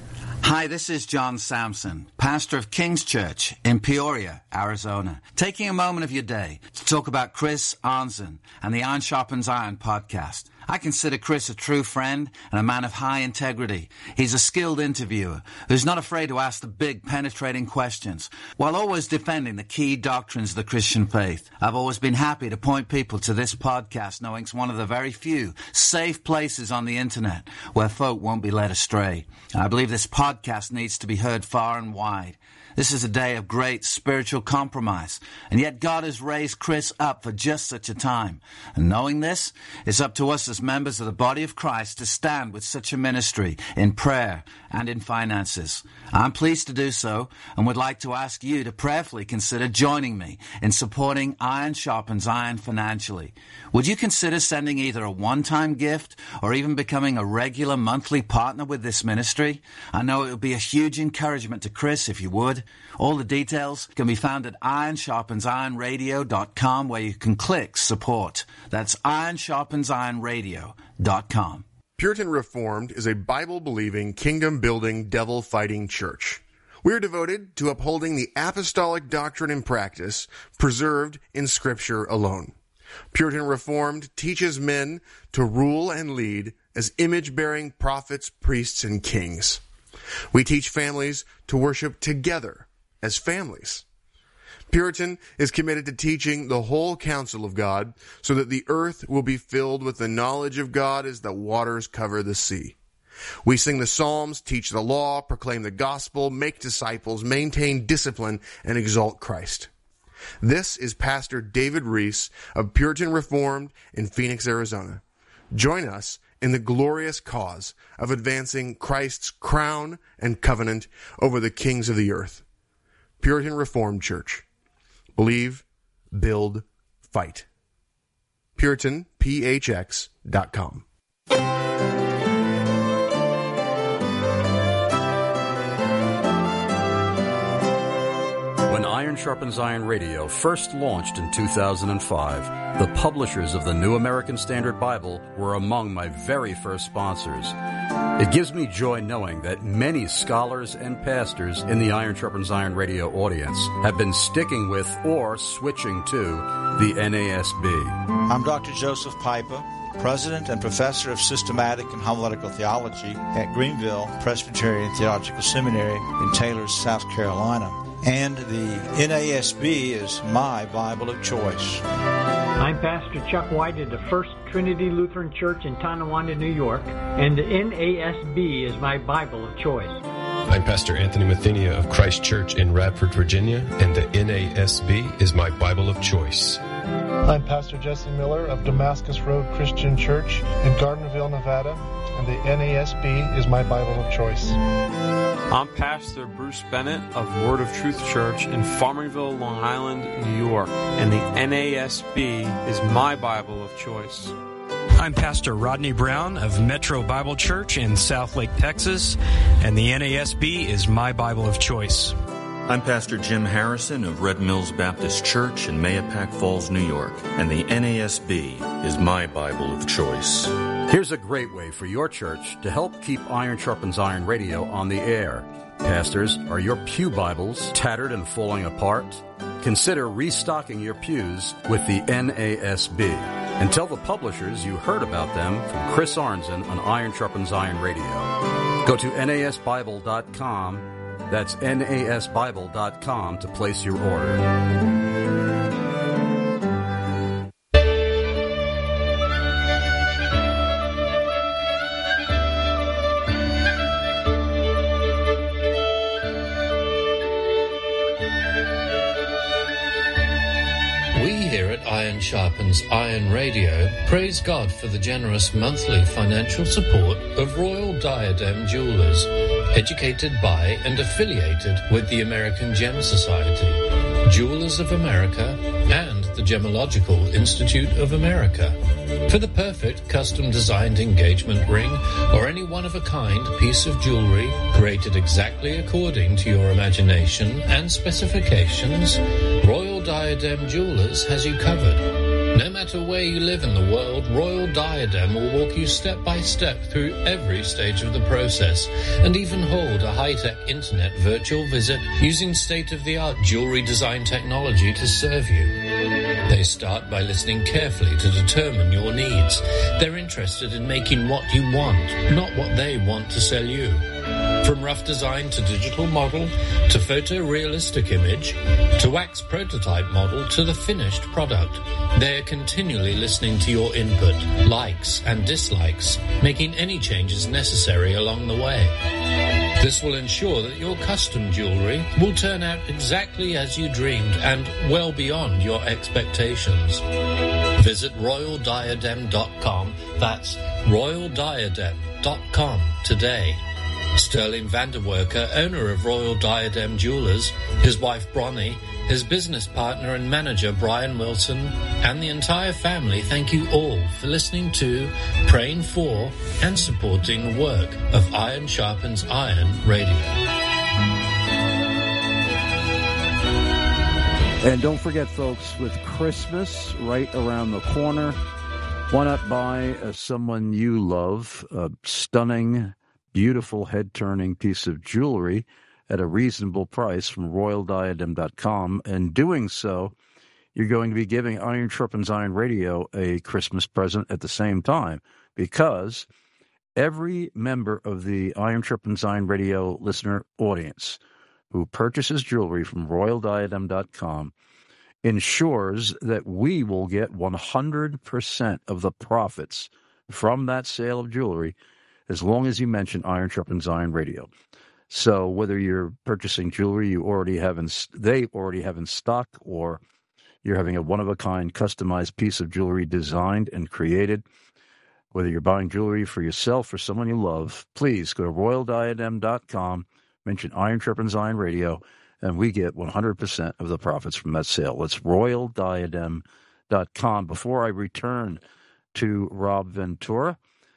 Hi, this is John Samson, pastor of King's Church in Peoria, Arizona, taking a moment of your day to talk about Chris Arnzen and the Iron Sharpens Iron podcast. I consider Chris a true friend and a man of high integrity. He's a skilled interviewer who's not afraid to ask the big, penetrating questions while always defending the key doctrines of the Christian faith. I've always been happy to point people to this podcast, knowing it's one of the very few safe places on the internet where folk won't be led astray. I believe this podcast needs to be heard far and wide. This is a day of great spiritual compromise. And yet God has raised Chris up for just such a time. And knowing this, it's up to us as members of the body of Christ to stand with such a ministry in prayer and in finances. I'm pleased to do so and would like to ask you to prayerfully consider joining me in supporting Iron Sharpens Iron financially. Would you consider sending either a one-time gift or even becoming a regular monthly partner with this ministry? I know it would be a huge encouragement to Chris if you would. All the details can be found at iron sharpens iron radio dot com, where you can click support. That's iron sharpens iron radio dot com. Puritan Reformed is a Bible-believing, kingdom-building, devil-fighting church. We are devoted to upholding the apostolic doctrine and practice preserved in Scripture alone. Puritan Reformed teaches men to rule and lead as image-bearing prophets, priests, and kings. We teach families to worship together as families. Puritan is committed to teaching the whole counsel of God so that the earth will be filled with the knowledge of God as the waters cover the sea. We sing the Psalms, teach the law, proclaim the gospel, make disciples, maintain discipline, and exalt Christ. This is Pastor David Reese of Puritan Reformed in Phoenix, Arizona. Join us in the glorious cause of advancing Christ's crown and covenant over the kings of the earth. Puritan Reformed Church. Believe, build, fight. Puritan P H X dot com. When Iron Sharpens Iron Radio first launched in two thousand five, the publishers of the New American Standard Bible were among my very first sponsors. It gives me joy knowing that many scholars and pastors in the Iron Sharpens Iron Radio audience have been sticking with or switching to the N A S B. I'm Doctor Joseph Pipa, President and Professor of Systematic and Homiletical Theology at Greenville Presbyterian Theological Seminary in Taylor, South Carolina. And the N A S B is my Bible of choice. I'm Pastor Chuck White of the First Trinity Lutheran Church in Tonawanda, New York, and the N A S B is my Bible of choice. I'm Pastor Anthony Mathenia of Christ Church in Radford, Virginia, and the N A S B is my Bible of choice. I'm Pastor Jesse Miller of Damascus Road Christian Church in Gardnerville, Nevada, and the N A S B is my Bible of choice. I'm Pastor Bruce Bennett of Word of Truth Church in Farmingville, Long Island, New York, and the N A S B is my Bible of choice. I'm Pastor Rodney Brown of Metro Bible Church in Southlake, Texas, and the N A S B is my Bible of choice. I'm Pastor Jim Harrison of Red Mills Baptist Church in Mahopac Falls, New York, and the N A S B is my Bible of choice. Here's a great way for your church to help keep Iron Sharpens Iron Radio on the air. Pastors, are your pew Bibles tattered and falling apart? Consider restocking your pews with the N A S B. And tell the publishers you heard about them from Chris Arnzen on Iron Sharpens Iron Radio. Go to N A S Bible dot com. That's N A S Bible dot com to place your order. Iron Sharpens Iron Radio praise God for the generous monthly financial support of Royal Diadem Jewelers, educated by and affiliated with the American Gem Society, Jewelers of America, and the Gemological Institute of America. For the perfect custom-designed engagement ring or any one-of-a-kind piece of jewelry created exactly according to your imagination and specifications, Royal Diadem Jewelers has you covered. No matter where you live in the world, Royal Diadem will walk you step by step through every stage of the process and even hold a high-tech internet virtual visit using state-of-the-art jewelry design technology to serve you. They start by listening carefully to determine your needs. They're interested in making what you want, not what they want to sell you. From rough design to digital model, to photorealistic image, to wax prototype model, to the finished product, they're continually listening to your input, likes and dislikes, making any changes necessary along the way. This will ensure that your custom jewelry will turn out exactly as you dreamed and well beyond your expectations. Visit royal diadem dot com. That's royal diadem dot com today. Sterling Vanderwerker, owner of Royal Diadem Jewelers, his wife Bronnie, his business partner and manager Brian Wilson, and the entire family thank you all for listening to, praying for, and supporting the work of Iron Sharpens Iron Radio. And don't forget, folks, with Christmas right around the corner, why not buy uh, someone you love a stunning, beautiful, head-turning piece of jewelry at a reasonable price from royal diadem dot com. And doing so, you're going to be giving Iron Sharpens Iron Radio a Christmas present at the same time, because every member of the Iron Sharpens Iron Radio listener audience who purchases jewelry from royal diadem dot com ensures that we will get one hundred percent of the profits from that sale of jewelry as long as you mention Iron Sharpens Iron Radio. So whether you're purchasing jewelry you already have in, they already have in stock, or you're having a one-of-a-kind customized piece of jewelry designed and created, whether you're buying jewelry for yourself or someone you love, please go to royal diadem dot com, mention Iron Sharpens Iron Radio, and we get one hundred percent of the profits from that sale. That's royal diadem dot com. Before I return to Rob Ventura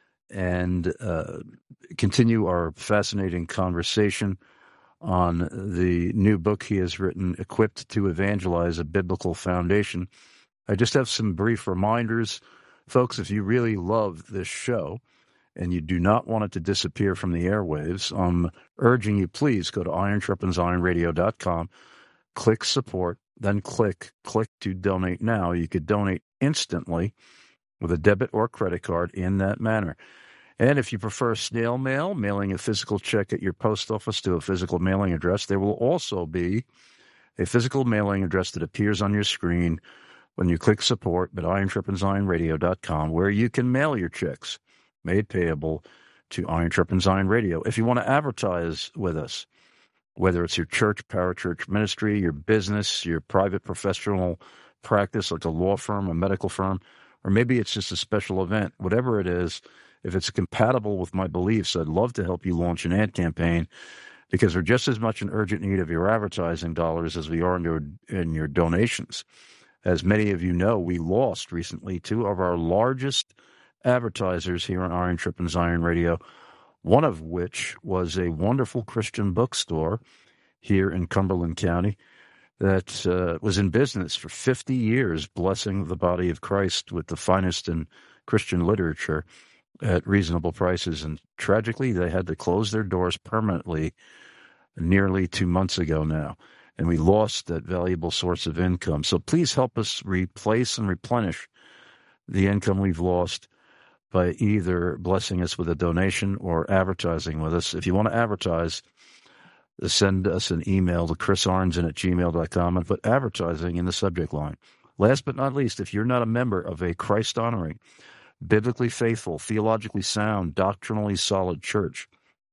and uh, continue our fascinating conversation on the new book he has written, Equipped to Evangelize, A Biblical Foundation, I just have some brief reminders. Folks, if you really love this show and you do not want it to disappear from the airwaves, I'm urging you, please go to iron sharpens iron radio dot com, click support, then click click to donate now. You could donate instantly with a debit or credit card in that manner. And if you prefer snail mail, mailing a physical check at your post office to a physical mailing address, there will also be a physical mailing address that appears on your screen when you click support at iron sharpens iron radio dot com, where you can mail your checks made payable to Iron Sharpens Iron Radio. If you want to advertise with us, whether it's your church, parachurch ministry, your business, your private professional practice like a law firm, a medical firm, or maybe it's just a special event, whatever it is, if it's compatible with my beliefs, I'd love to help you launch an ad campaign, because we're just as much in urgent need of your advertising dollars as we are in your, in your donations. As many of you know, we lost recently two of our largest advertisers here on Iron Sharpens Iron Radio, one of which was a wonderful Christian bookstore here in Cumberland County that uh, was in business for fifty years, blessing the body of Christ with the finest in Christian literature at reasonable prices. And tragically, they had to close their doors permanently nearly two months ago now, and we lost that valuable source of income. So please help us replace and replenish the income we've lost by either blessing us with a donation or advertising with us. If you want to advertise, send us an email to chris arnzen at gmail dot com and put advertising in the subject line. Last but not least, if you're not a member of a Christ-honoring, biblically faithful, theologically sound, doctrinally solid church,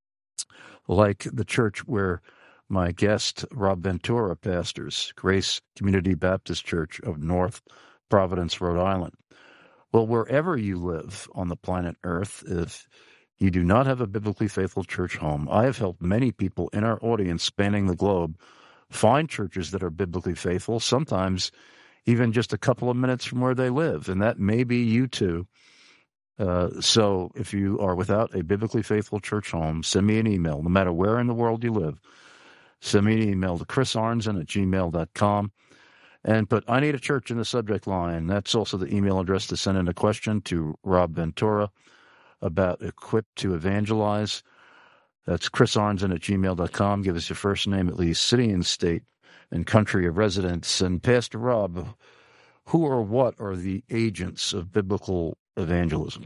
like the church where my guest, Rob Ventura, pastors, Grace Community Baptist Church of North Providence, Rhode Island. Well, wherever you live on the planet Earth, if you do not have a biblically faithful church home, I have helped many people in our audience spanning the globe find churches that are biblically faithful, sometimes even just a couple of minutes from where they live, and that may be you too. Uh, so if you are without a biblically faithful church home, send me an email, no matter where in the world you live. Send me an email to chris arnzen at gmail dot com. And put, I need a church in the subject line. That's also the email address to send in a question to Rob Ventura about Equipped to Evangelize. That's chris arnzen at gmail dot com. Give us your first name, at least city and state and country of residence. And Pastor Rob, who or what are the agents of biblical evangelism?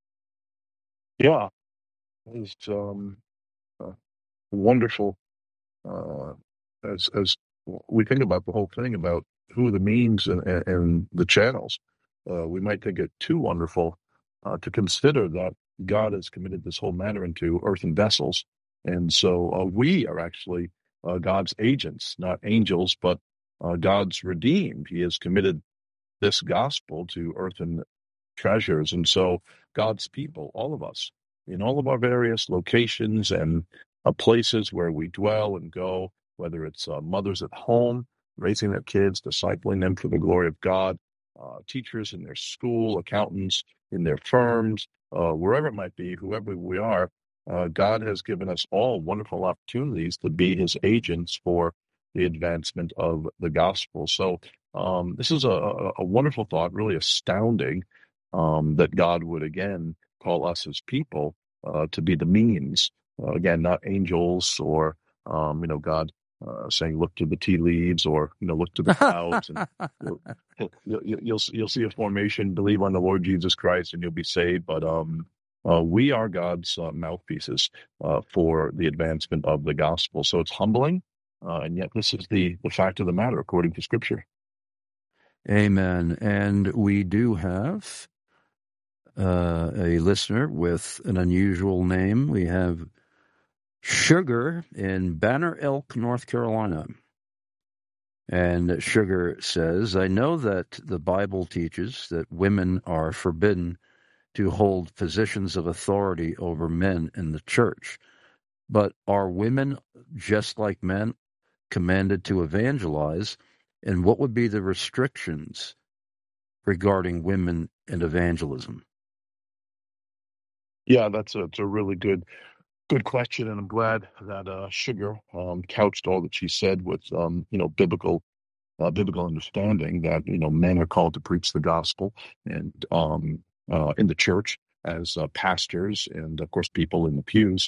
Yeah, it's um, uh, wonderful. Uh, as as we think about the whole thing about who are the means and, and, and the channels, uh, we might think it too wonderful uh, to consider that God has committed this whole matter into earthen vessels, And so uh, we are actually uh, God's agents, not angels, but uh, God's redeemed. He has committed this gospel to earthen treasures. And so God's people, all of us, in all of our various locations and uh, places where we dwell and go, whether it's uh, mothers at home, raising their kids, discipling them for the glory of God, uh, teachers in their school, accountants in their firms, uh, wherever it might be, whoever we are, uh, God has given us all wonderful opportunities to be his agents for the advancement of the gospel. So um, this is a, a, a wonderful thought, really astounding, um, that God would again call us as people uh, to be the means. Uh, again, not angels or um, you know God uh, saying look to the tea leaves or you know look to the clouds and you'll, you'll you'll you'll see a formation. Believe on the Lord Jesus Christ and you'll be saved. But um, uh, we are God's uh, mouthpieces uh, for the advancement of the gospel. So it's humbling, uh, and yet this is the the fact of the matter according to Scripture. Amen. And we do have uh, a listener with an unusual name. We have Sugar in Banner Elk, North Carolina. And Sugar says, I know that the Bible teaches that women are forbidden to hold positions of authority over men in the church. But are women, just like men, commanded to evangelize? And what would be the restrictions regarding women and evangelism? Yeah, that's a, it's a really good good question, and I'm glad that uh, Sugar um, couched all that she said with um, you know biblical uh, biblical understanding that you know men are called to preach the gospel and um, uh, in the church as uh, pastors and of course people in the pews,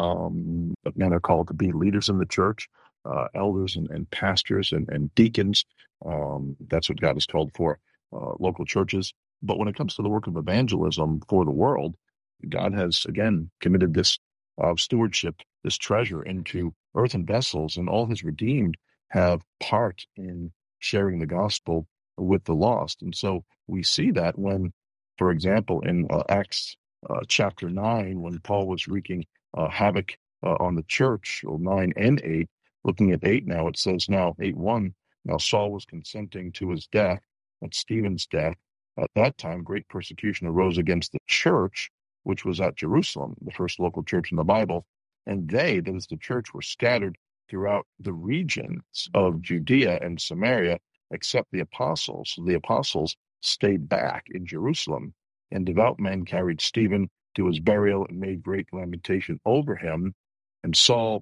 um, but men are called to be leaders in the church. Uh, elders and, and pastors and, and deacons. Um, that's what God has called for uh, local churches. But when it comes to the work of evangelism for the world, God has, again, committed this uh, stewardship, this treasure into earthen vessels, and all his redeemed have part in sharing the gospel with the lost. And so we see that when, for example, in uh, Acts uh, chapter nine, when Paul was wreaking uh, havoc uh, on the church, or nine and eight, looking at eight now, it says now, eight one, now Saul was consenting to his death, at Stephen's death. At that time, great persecution arose against the church, which was at Jerusalem, the first local church in the Bible. And they, that is the church, were scattered throughout the regions of Judea and Samaria, except the apostles. So the apostles stayed back in Jerusalem, and devout men carried Stephen to his burial and made great lamentation over him. And Saul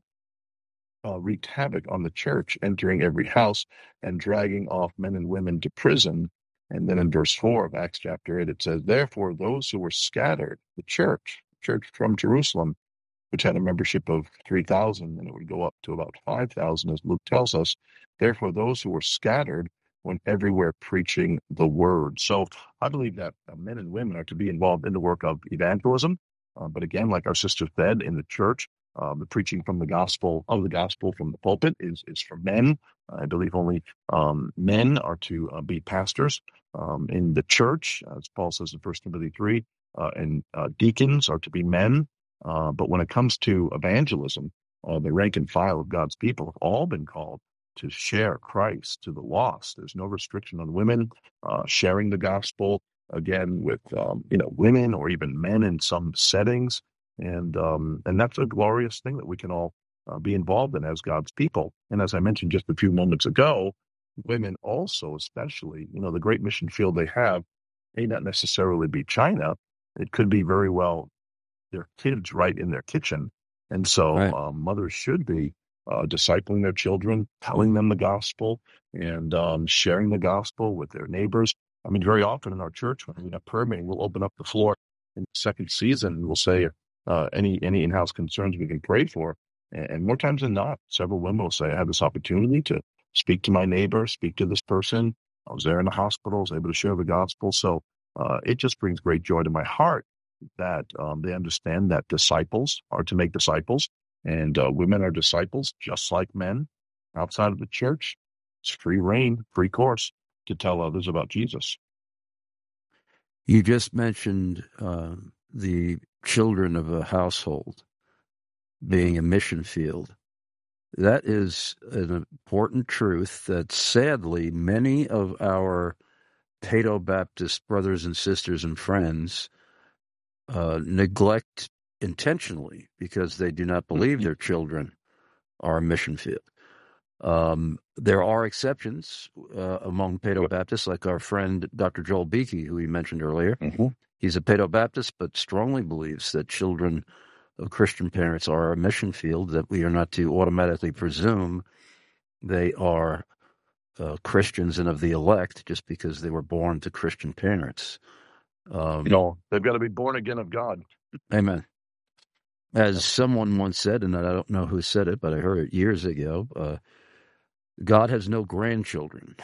Uh, wreaked havoc on the church, entering every house and dragging off men and women to prison. And then in verse four of Acts chapter eight, it says, therefore, those who were scattered, the church, church from Jerusalem, which had a membership of three thousand, and it would go up to about five thousand, as Luke tells us. Therefore, those who were scattered went everywhere preaching the word. So I believe that uh, men and women are to be involved in the work of evangelism. Uh, but again, like our sister said, in the church, Uh, the preaching from the gospel of the gospel from the pulpit is is for men. I believe only um, men are to uh, be pastors um, in the church, as Paul says in First Timothy three, uh, and uh, deacons are to be men. Uh, but when it comes to evangelism, uh, the rank and file of God's people have all been called to share Christ to the lost. There's no restriction on women uh, sharing the gospel, again, with um, you know women or even men in some settings. And um, and that's a glorious thing that we can all uh, be involved in as God's people. And as I mentioned just a few moments ago, women also, especially, you know, the great mission field they have may not necessarily be China. It could be very well their kids right in their kitchen. And so right. um, mothers should be uh, discipling their children, telling them the gospel, and um, sharing the gospel with their neighbors. I mean, very often in our church, when we have prayer meeting, we'll open up the floor in the second season and we'll say, Uh, any any in-house concerns we can pray for. And, and more times than not, several women will say, I have this opportunity to speak to my neighbor, speak to this person. I was there in the hospital, I was able to share the gospel. So uh, it just brings great joy to my heart that um, they understand that disciples are to make disciples, and uh, women are disciples just like men outside of the church. It's free reign, free course to tell others about Jesus. You just mentioned uh, the children of a household. being a mission field. That is an important truth that sadly many of our Paedo-Baptist brothers and sisters and friends uh, neglect intentionally because they do not believe their children are a mission field. Um, there are exceptions uh, among Paedo-Baptists, like our friend Doctor Joel Beakey, who we mentioned earlier. Mm-hmm. He's a Paedo-Baptist, but strongly believes that children of Christian parents are a mission field, that we are not to automatically presume they are uh, Christians and of the elect just because they were born to Christian parents. Um, You know, they've got to be born again of God. Amen. As someone once said, and I don't know who said it, but I heard it years ago, uh, God has no grandchildren.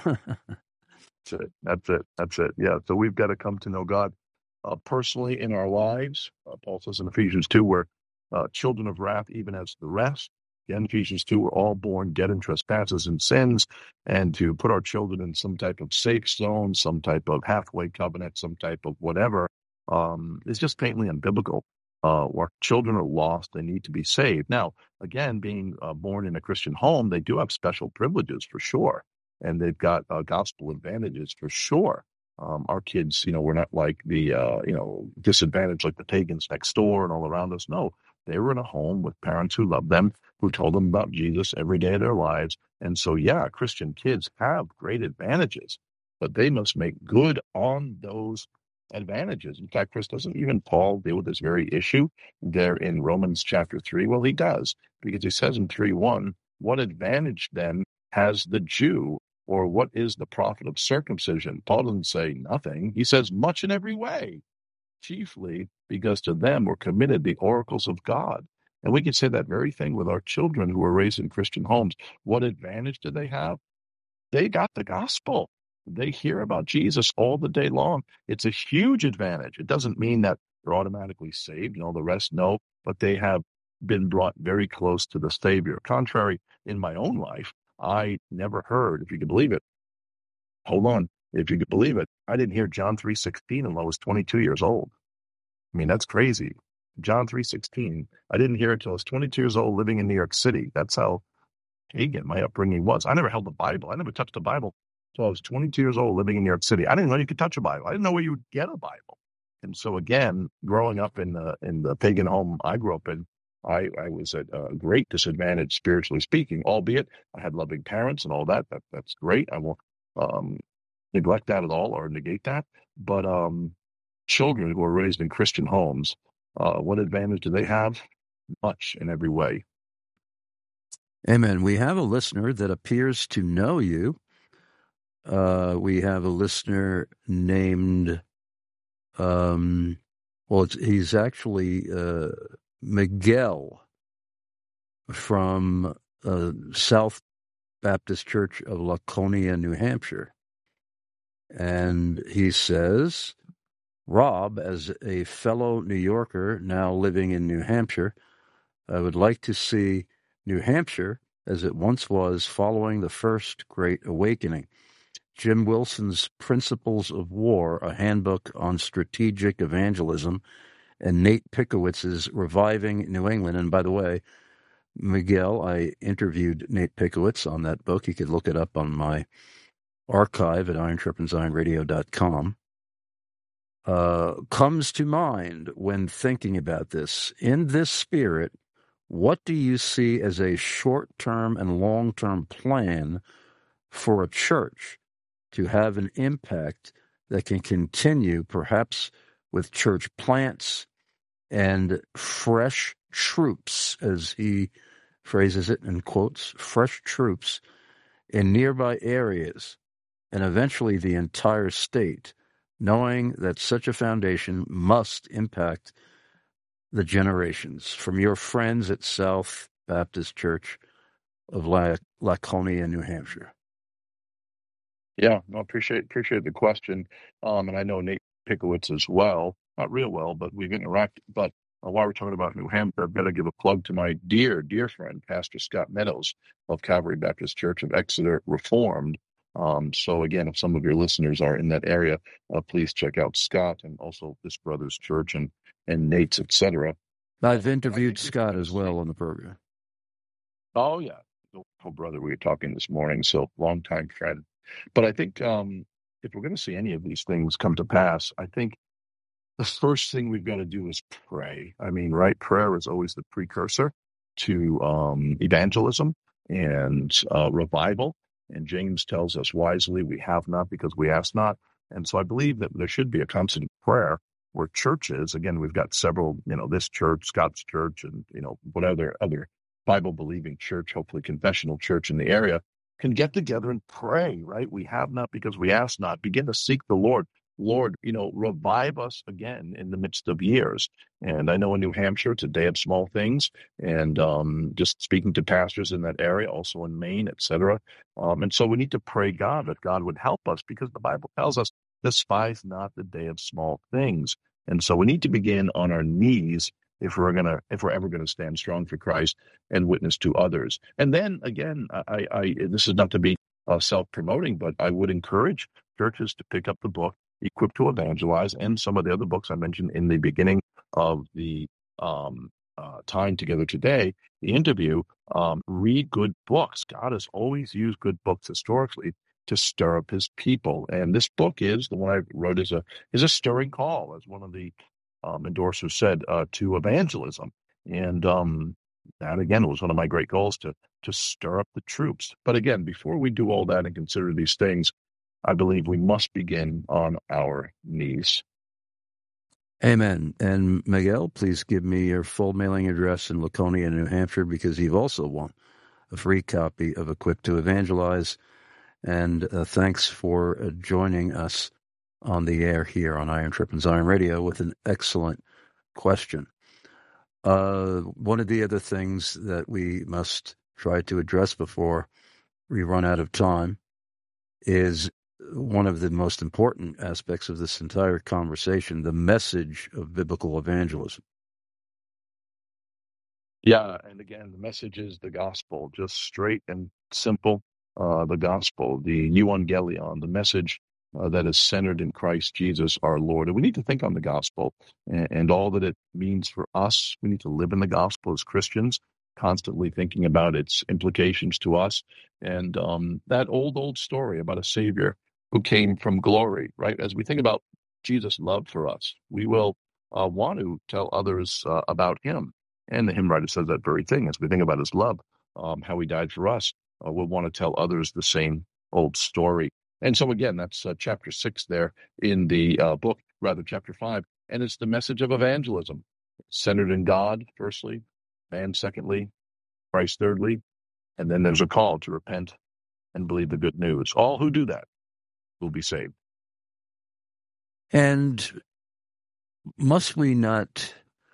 That's it. That's it. That's it. Yeah. So we've got to come to know God uh, personally in our lives. Uh, Paul says in Ephesians two, we're uh, children of wrath, even as the rest. Again, Ephesians two, we're all born dead in trespasses and sins, and to put our children in some type of safe zone, some type of halfway covenant, some type of whatever, um, is just patently unbiblical. Uh, our children are lost. They need to be saved. Now, again, being uh, born in a Christian home, they do have special privileges for sure. And they've got uh, gospel advantages for sure. Um, our kids, you know, we're not like the, uh, you know, disadvantaged like the pagans next door and all around us. No, they were in a home with parents who loved them, who told them about Jesus every day of their lives. And so, yeah, Christian kids have great advantages, but they must make good on those advantages. In fact, Chris, doesn't even Paul deal with this very issue there in Romans chapter three? Well, he does, because he says in three one, what advantage then has the Jew, or what is the profit of circumcision? Paul doesn't say nothing. He says much in every way, chiefly because to them were committed the oracles of God. And we can say that very thing with our children who were raised in Christian homes. What advantage do they have? They got the gospel. They hear about Jesus all the day long. It's a huge advantage. It doesn't mean that they're automatically saved. You know, the rest no, but they have been brought very close to the Savior. Contrary, in my own life, I never heard, if you can believe it, hold on, if you could believe it, I didn't hear John three sixteen until I was twenty-two years old. I mean, that's crazy. John three sixteen, I didn't hear it until I was twenty-two years old living in New York City. That's how pagan my upbringing was. I never held the Bible. I never touched the Bible until I was twenty-two years old living in New York City. I didn't know you could touch a Bible. I didn't know where you would get a Bible. And so again, growing up in the, in the pagan home I grew up in, I, I was at a great disadvantage, spiritually speaking, albeit I had loving parents and all that. That that's great. I won't um, neglect that at all or negate that. But um, children who are raised in Christian homes, uh, what advantage do they have? Much in every way. Amen. We have a listener that appears to know you. Uh, we have a listener named, um, well, it's, he's actually uh, Miguel from uh, South Baptist Church of Laconia, New Hampshire. And he says, Rob, as a fellow New Yorker now living in New Hampshire, I would like to see New Hampshire as it once was following the First Great Awakening. Jim Wilson's Principles of War, a handbook on strategic evangelism, and Nate Pickowitz's Reviving New England. And by the way, Miguel, I interviewed Nate Pickowitz on that book. You could look it up on my archive at iron sharpens iron radio dot com. Uh, comes to mind when thinking about this. In this spirit, what do you see as a short-term and long-term plan for a church to have an impact that can continue, perhaps with church plants and fresh troops, as he phrases it in quotes, fresh troops in nearby areas and eventually the entire state, knowing that such a foundation must impact the generations? From your friends at South Baptist Church of La- Laconia, New Hampshire. Yeah, no, appreciate appreciate the question. Um, and I know Nate Pickowitz as well, not real well, but we've interacted. But uh, while we're talking about New Hampshire, I've got to give a plug to my dear, dear friend, Pastor Scott Meadows of Calvary Baptist Church of Exeter Reformed. Um, so again, if some of your listeners are in that area, uh, please check out Scott and also this brother's church and and Nate's, et cetera. I've interviewed Scott as well on the program. Oh, yeah. Oh, brother, we were talking this morning, so long time friend. But I think um, if we're going to see any of these things come to pass, I think the first thing we've got to do is pray. I mean, right? Prayer is always the precursor to um, evangelism and uh, revival. And James tells us wisely, we have not because we ask not. And so I believe that there should be a constant prayer where churches, again, we've got several, you know, this church, Scott's church, and, you know, whatever other Bible-believing church, hopefully confessional church in the area, can get together and pray, right? We have not because we ask not. Begin to seek the Lord. Lord, you know, revive us again in the midst of years. And I know in New Hampshire, it's a day of small things. And um, just speaking to pastors in that area, also in Maine, et cetera. Um, and so we need to pray God that God would help us because the Bible tells us, despise not the day of small things. And so we need to begin on our knees if we're gonna, if we're ever going to stand strong for Christ and witness to others. And then again, I, I this is not to be uh, self-promoting, but I would encourage churches to pick up the book Equipped to Evangelize, and some of the other books I mentioned in the beginning of the um, uh, time together today, the interview. Um, read good books. God has always used good books historically to stir up his people. And this book is, the one I wrote is a is a stirring call, as one of the um, endorsers said, uh, to evangelism. And um, that, again, was one of my great goals, to to stir up the troops. But again, before we do all that and consider these things, I believe we must begin on our knees. Amen. And Miguel, please give me your full mailing address in Laconia, New Hampshire, because you've also won a free copy of Equipped to Evangelize. And uh, thanks for uh, joining us on the air here on Iron Sharpens Iron Radio with an excellent question. Uh, one of the other things that we must try to address before we run out of time is one of the most important aspects of this entire conversation, the message of biblical evangelism. Yeah, and again, the message is the gospel, just straight and simple. Uh, the gospel, the euangelion, the message uh, that is centered in Christ Jesus our Lord. And we need to think on the gospel and, and all that it means for us. We need to live in the gospel as Christians, constantly thinking about its implications to us. And um, that old, old story about a Savior who came from glory, right? As we think about Jesus' love for us, we will uh, want to tell others uh, about him. And the hymn writer says that very thing. As we think about his love, um, how he died for us, uh, we'll want to tell others the same old story. And so again, that's uh, chapter six there in the uh, book, rather chapter five. And it's the message of evangelism, centered in God, firstly, man, secondly, Christ, thirdly. And then there's a call to repent and believe the good news. All who do that will be saved. And must we not,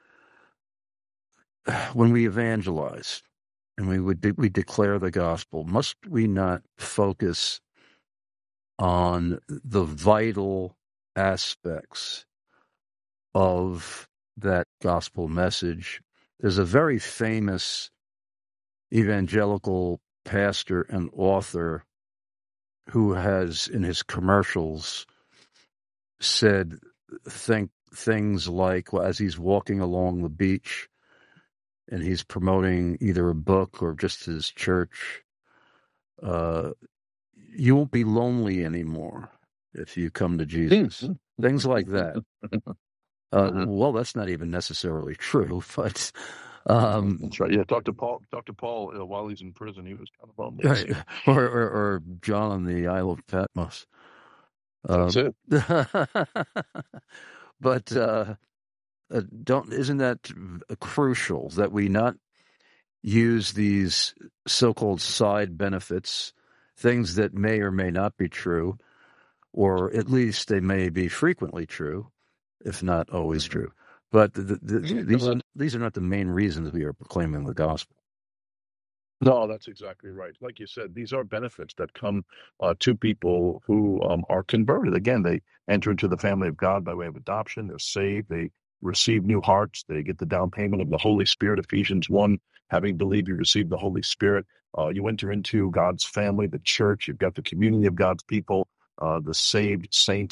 when we evangelize and we would de- we declare the gospel, must we not focus on the vital aspects of that gospel message? There's a very famous evangelical pastor and author who has, in his commercials, said think things like, well, as he's walking along the beach and he's promoting either a book or just his church, uh, you won't be lonely anymore if you come to Jesus. Mm-hmm. Things like that. Uh, uh-huh. Well, that's not even necessarily true, but um, that's right. Yeah, talk to Paul. Talk to Paul uh, while he's in prison. He was kind of lonely, right. or, or or John on the Isle of Patmos. That's um, it. But uh, uh, don't isn't that crucial that we not use these so-called side benefits, things that may or may not be true, or at least they may be frequently true, if not always true. But the, the, the, these, are, these are not the main reasons we are proclaiming the gospel. No, that's exactly right. Like you said, these are benefits that come uh, to people who um, are converted. Again, they enter into the family of God by way of adoption. They're saved. They receive new hearts. They get the down payment of the Holy Spirit. Ephesians one, having believed, you receive the Holy Spirit. Uh, you enter into God's family, the church. You've got the community of God's people, uh, the saved saints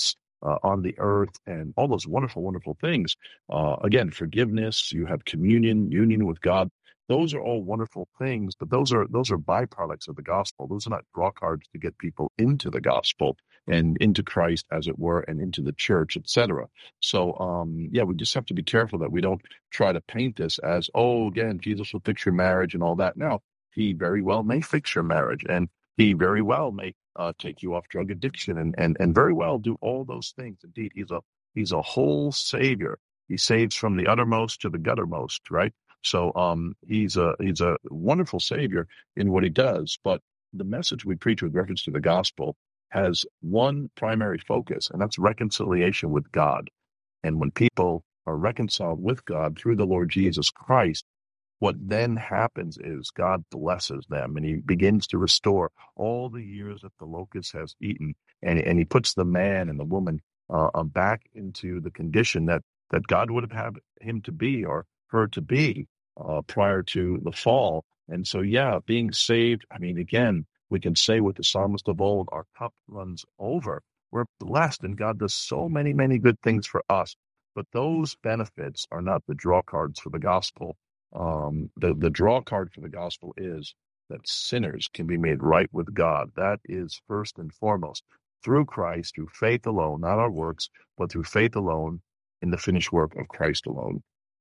uh, on the earth, and all those wonderful, wonderful things. Uh, again, forgiveness, you have communion, union with God. Those are all wonderful things, but those are those are byproducts of the gospel. Those are not draw cards to get people into the gospel and into Christ, as it were, and into the church, et cetera. So, um, yeah, we just have to be careful that we don't try to paint this as, oh, again, Jesus will fix your marriage and all that. No, he very well may fix your marriage, and he very well may uh, take you off drug addiction, and and and very well do all those things. Indeed, he's a he's a whole savior. He saves from the uttermost to the guttermost, right? So um, he's a he's a wonderful savior in what he does. But the message we preach with reference to the gospel has one primary focus, and that's reconciliation with God. And when people are reconciled with God through the Lord Jesus Christ, what then happens is God blesses them, and he begins to restore all the years that the locust has eaten, and, and he puts the man and the woman uh, back into the condition that, that God would have had him to be, or her to be, uh, prior to the fall. And so, yeah, being saved, I mean, again, we can say with the psalmist of old, our cup runs over. We're blessed, and God does so many, many good things for us. But those benefits are not the draw cards for the gospel. Um, the, the draw card for the gospel is that sinners can be made right with God. That is first and foremost through Christ, through faith alone, not our works, but through faith alone in the finished work of Christ alone.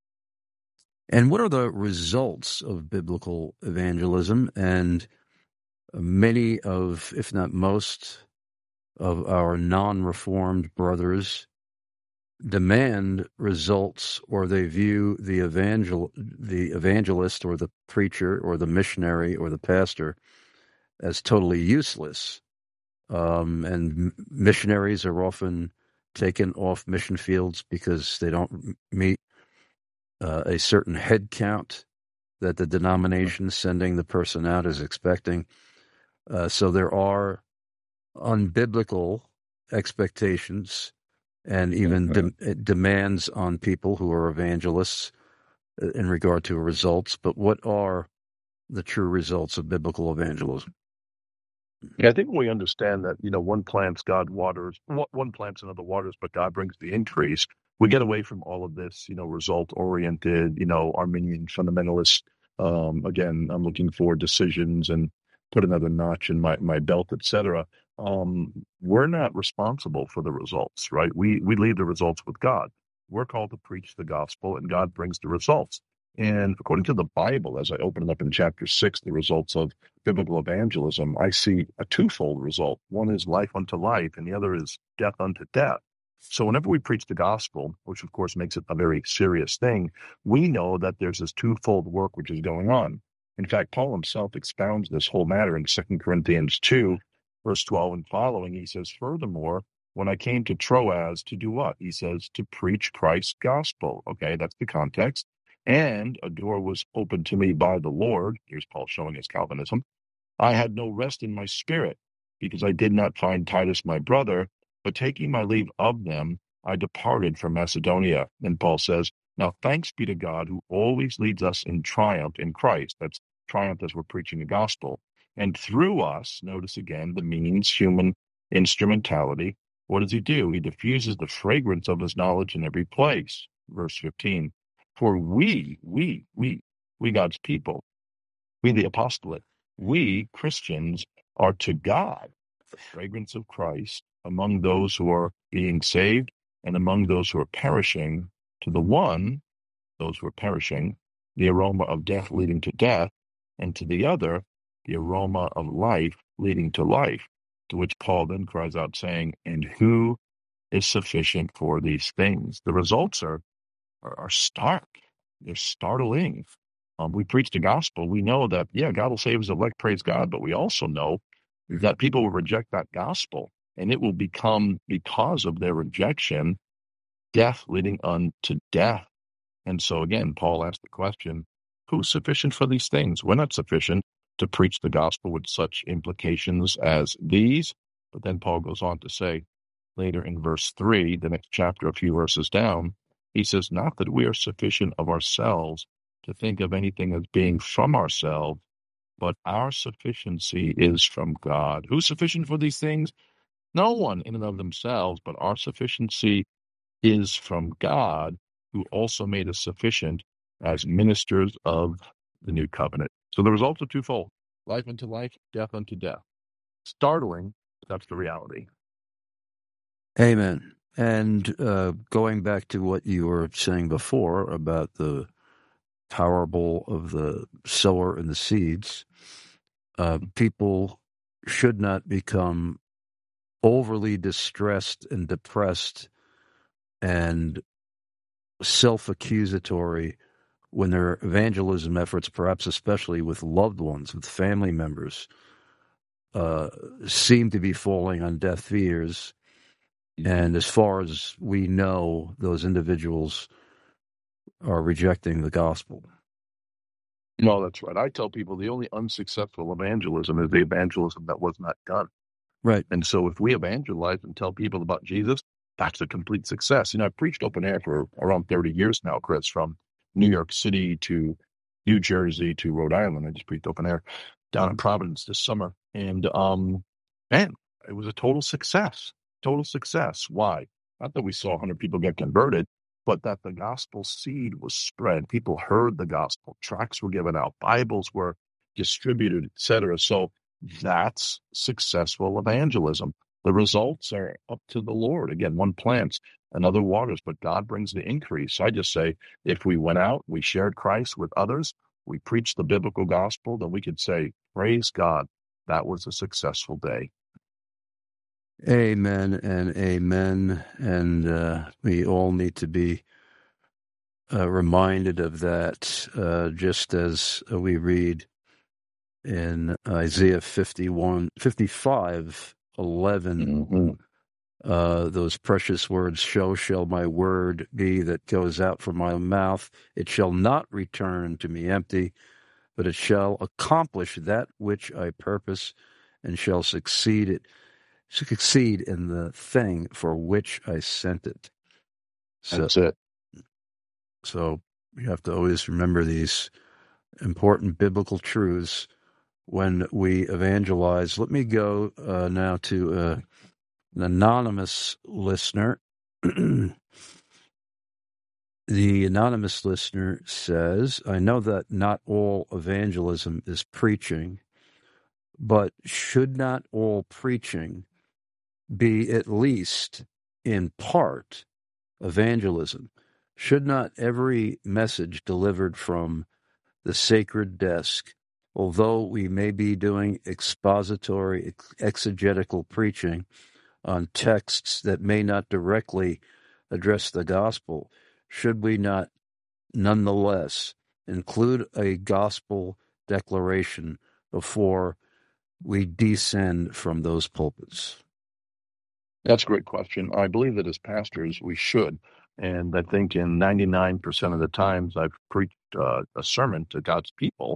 And what are the results of biblical evangelism? And many of, if not most, of our non-reformed brothers demand results, or they view the evangel the evangelist or the preacher or the missionary or the pastor as totally useless. Um, and missionaries are often taken off mission fields because they don't meet uh, a certain head count that the denomination sending the person out is expecting. Uh, so there are unbiblical expectations and even de- demands on people who are evangelists in regard to results. But what are the true results of biblical evangelism? Yeah, I think when we understand that, you know, one plants, God waters, one plants, another waters, but God brings the increase, we get away from all of this, you know, result-oriented, you know, Arminian fundamentalist. Um, again, I'm looking for decisions and put another notch in my, my belt, et cetera. Um, we're not responsible for the results, right? We we leave the results with God. We're called to preach the gospel, and God brings the results. And according to the Bible, as I open it up in chapter six, the results of biblical evangelism, I see a twofold result. One is life unto life, and the other is death unto death. So whenever we preach the gospel, which of course makes it a very serious thing, we know that there's this twofold work which is going on. In fact, Paul himself expounds this whole matter in Second Corinthians two, verse twelve and following. He says, furthermore, when I came to Troas to do what? He says, to preach Christ's gospel. Okay, that's the context. And a door was opened to me by the Lord. Here's Paul showing his Calvinism. I had no rest in my spirit, because I did not find Titus my brother, but taking my leave of them, I departed from Macedonia. And Paul says, now thanks be to God, who always leads us in triumph in Christ. That's triumph as we're preaching the gospel. And through us, notice again the means, human instrumentality. What does he do? He diffuses the fragrance of his knowledge in every place. Verse fifteen. For we, we, we, we God's people, we the apostolate, we Christians are to God the fragrance of Christ among those who are being saved and among those who are perishing. To the one, those who are perishing, the aroma of death leading to death, and to the other, the aroma of life leading to life. To which Paul then cries out saying, and who is sufficient for these things? The results are Are, are stark. They're startling. Um, we preach the gospel. We know that, yeah, God will save his elect, praise God, but we also know that people will reject that gospel, and it will become, because of their rejection, death leading unto death. And so again, Paul asked the question, who's sufficient for these things? We're not sufficient to preach the gospel with such implications as these. But then Paul goes on to say later in verse three, the next chapter, a few verses down, he says, not that we are sufficient of ourselves to think of anything as being from ourselves, but our sufficiency is from God. Who's sufficient for these things? No one in and of themselves, but our sufficiency is from God, who also made us sufficient as ministers of the new covenant. So the results are twofold: life unto life, death unto death. Startling, but that's the reality. Amen. And uh, going back to what you were saying before about the parable of the sower and the seeds, uh, people should not become overly distressed and depressed and self-accusatory when their evangelism efforts, perhaps especially with loved ones, with family members, uh, seem to be falling on deaf ears. And as far as we know, those individuals are rejecting the gospel. No, that's right. I tell people the only unsuccessful evangelism is the evangelism that was not done. Right. And so if we evangelize and tell people about Jesus, that's a complete success. You know, I've preached open air for around thirty years now, Chris, from New York City to New Jersey to Rhode Island. I just preached open air down in Providence this summer. And, um, man, it was a total success. Total success. Why? Not that we saw one hundred people get converted, but that the gospel seed was spread. People heard the gospel. Tracts were given out. Bibles were distributed, et cetera. So that's successful evangelism. The results are up to the Lord. Again, one plants, another waters, but God brings the increase. I just say, if we went out, we shared Christ with others, we preached the biblical gospel, then we could say, praise God, that was a successful day. Amen and amen. And uh, we all need to be uh, reminded of that, uh, just as we read in Isaiah fifty-one, fifty-five, eleven, mm-hmm. uh, those precious words, so shall my word be that goes out from my mouth. It shall not return to me empty, but it shall accomplish that which I purpose and shall succeed it, succeed in the thing for which I sent it. So, That's it. So we have to always remember these important biblical truths when we evangelize. Let me go uh, now to uh, an anonymous listener. The anonymous listener says, I know that not all evangelism is preaching, but should not all preaching be at least in part evangelism? Should not every message delivered from the sacred desk, although we may be doing expository, exegetical preaching on texts that may not directly address the gospel, should we not nonetheless include a gospel declaration before we descend from those pulpits? That's a great question. I believe that as pastors, we should. And I think in ninety-nine percent of the times I've preached uh, a sermon to God's people,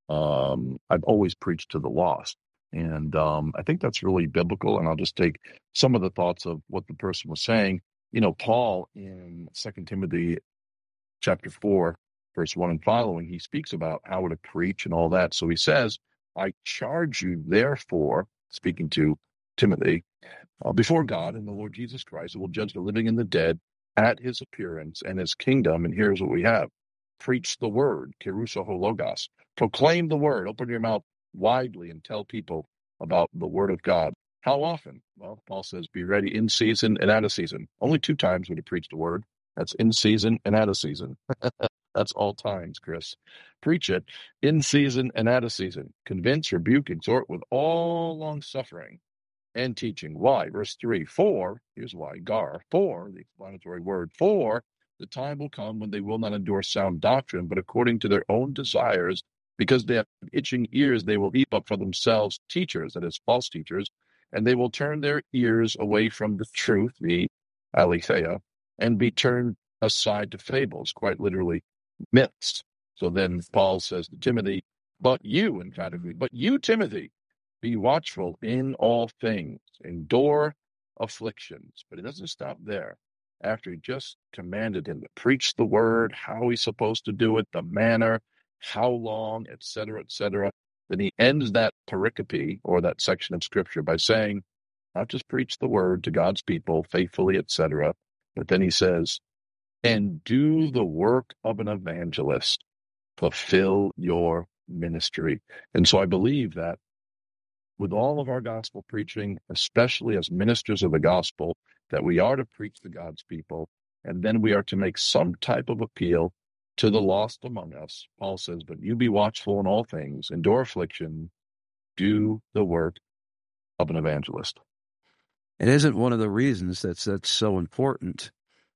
um, I've always preached to the lost. And um, I think that's really biblical. And I'll just take some of the thoughts of what the person was saying. You know, Paul in Second Timothy chapter four, verse one and following, he speaks about how to preach and all that. So he says, I charge you, therefore, speaking to Timothy, uh, before God and the Lord Jesus Christ, who will judge the living and the dead at his appearance and his kingdom. And here's what we have. Preach the word, keruso ho logos. Proclaim the word. Open your mouth widely and tell people about the word of God. How often? Well, Paul says, be ready in season and out of season. Only two times would he preach the word. That's in season and out of season. That's all times, Chris. Preach it in season and out of season. Convince, rebuke, exhort with all long suffering and teaching. Why? Verse three. For, here's why, gar, for, the explanatory word, for the time will come when they will not endure sound doctrine, but according to their own desires, because they have itching ears, they will heap up for themselves teachers, that is, false teachers, and they will turn their ears away from the truth, the aletheia, and be turned aside to fables, quite literally myths. So then Paul says to Timothy, but you, emphatically, but you, Timothy, be watchful in all things, endure afflictions. But it doesn't stop there. After he just commanded him to preach the word, how he's supposed to do it, the manner, how long, et cetera, et cetera, then he ends that pericope, or that section of scripture, by saying, not just preach the word to God's people faithfully, et cetera. But then he says, and do the work of an evangelist, fulfill your ministry. And so I believe that with all of our gospel preaching, especially as ministers of the gospel, that we are to preach to God's people, and then we are to make some type of appeal to the lost among us. Paul says, but you be watchful in all things, endure affliction, do the work of an evangelist. And isn't one of the reasons that's that's so important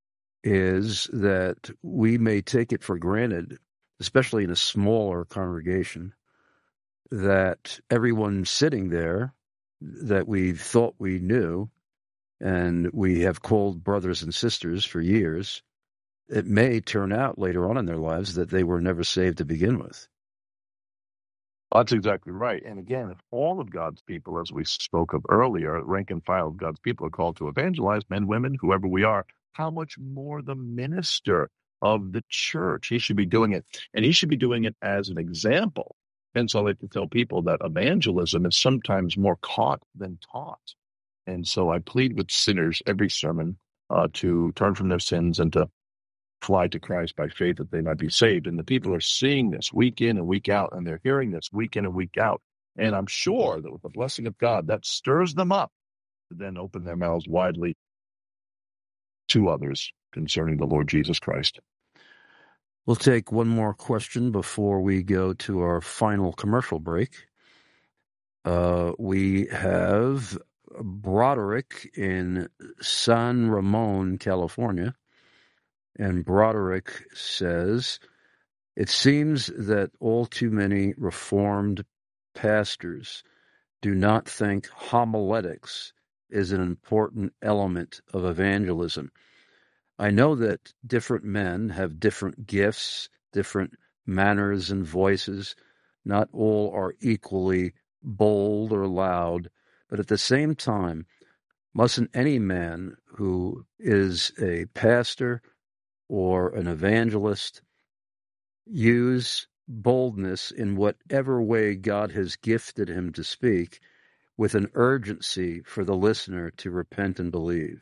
is that we may take it for granted, especially in a smaller congregation, that everyone sitting there that we thought we knew and we have called brothers and sisters for years, it may turn out later on in their lives that they were never saved to begin with. That's exactly right. And again, if all of God's people, as we spoke of earlier, rank and file of God's people are called to evangelize, men, women, whoever we are, how much more the minister of the church? He should be doing it. And he should be doing it as an example. And so I like to tell people that evangelism is sometimes more caught than taught. And so I plead with sinners every sermon uh, to turn from their sins and to fly to Christ by faith that they might be saved. And the people are seeing this week in and week out, and they're hearing this week in and week out. And I'm sure that with the blessing of God, that stirs them up to then open their mouths widely to others concerning the Lord Jesus Christ. We'll take one more question before we go to our final commercial break. Uh, we have Broderick in San Ramon, California. And Broderick says, it seems that all too many Reformed pastors do not think homiletics is an important element of evangelism. I know that different men have different gifts, different manners and voices. Not all are equally bold or loud, but at the same time, mustn't any man who is a pastor or an evangelist use boldness in whatever way God has gifted him to speak with an urgency for the listener to repent and believe?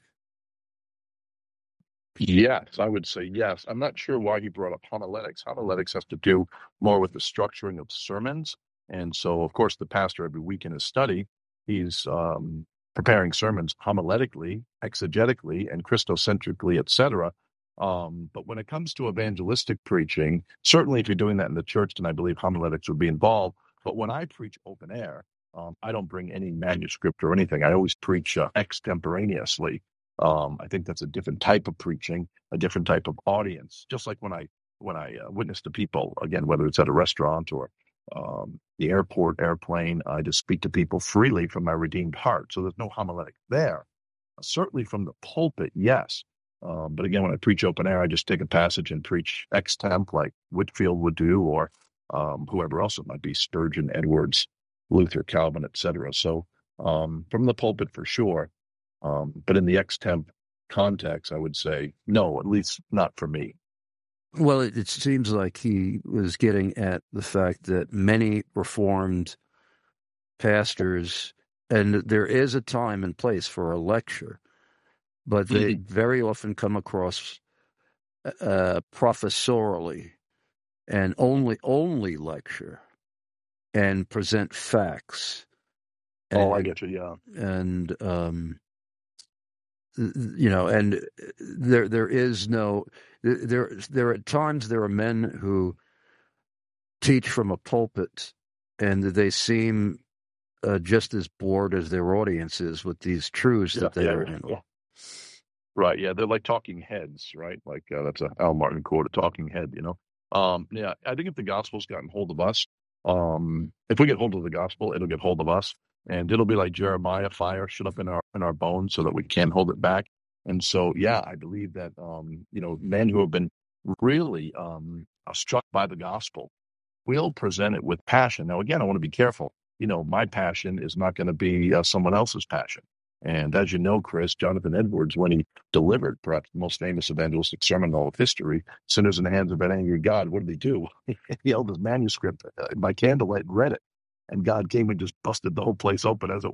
Yes, I would say yes. I'm not sure why he brought up homiletics. Homiletics has to do more with the structuring of sermons. And so, of course, the pastor every week in his study, he's um, preparing sermons homiletically, exegetically, and Christocentrically, et cetera. Um, but when it comes to evangelistic preaching, certainly if you're doing that in the church, then I believe homiletics would be involved. But when I preach open air, um, I don't bring any manuscript or anything. I always preach uh, extemporaneously. Um, I think that's a different type of preaching, a different type of audience. Just like when I when I uh, witness to people, again, whether it's at a restaurant or um, the airport, airplane, I just speak to people freely from my redeemed heart. So there's no homiletic there. Certainly from the pulpit, yes. Um, but again, when I preach open air, I just take a passage and preach ex-temp like Whitefield would do, or um, whoever else it might be, Spurgeon, Edwards, Luther, Calvin, et cetera. So um, from the pulpit for sure. Um, but in the ex-temp context, I would say no, at least not for me. Well, it, it seems like he was getting at the fact that many Reformed pastors, and there is a time and place for a lecture, but they mm-hmm. very often come across uh, professorially and only only lecture and present facts. And, oh, I get you, yeah. And um, you know, and there there is no there there at times there are men who teach from a pulpit, and they seem uh, just as bored as their audience is with these truths yeah, that they yeah, are in. Yeah. Right, yeah, they're like talking heads, right? Like uh, that's a Al Martin quote, a talking head, you know. Um, yeah, I think if the gospel's gotten hold of us, um, if we get hold of the gospel, it'll get hold of us. And it'll be like Jeremiah, fire shut up in our in our bones so that we can't hold it back. And so, yeah, I believe that, um, you know, men who have been really um, struck by the gospel will present it with passion. Now, again, I want to be careful. You know, my passion is not going to be uh, someone else's passion. And as you know, Chris, Jonathan Edwards, when he delivered perhaps the most famous evangelistic sermon in all of history, Sinners in the Hands of an Angry God, what did he do? He held his manuscript by candlelight and read it. And God came and just busted the whole place open, as it were.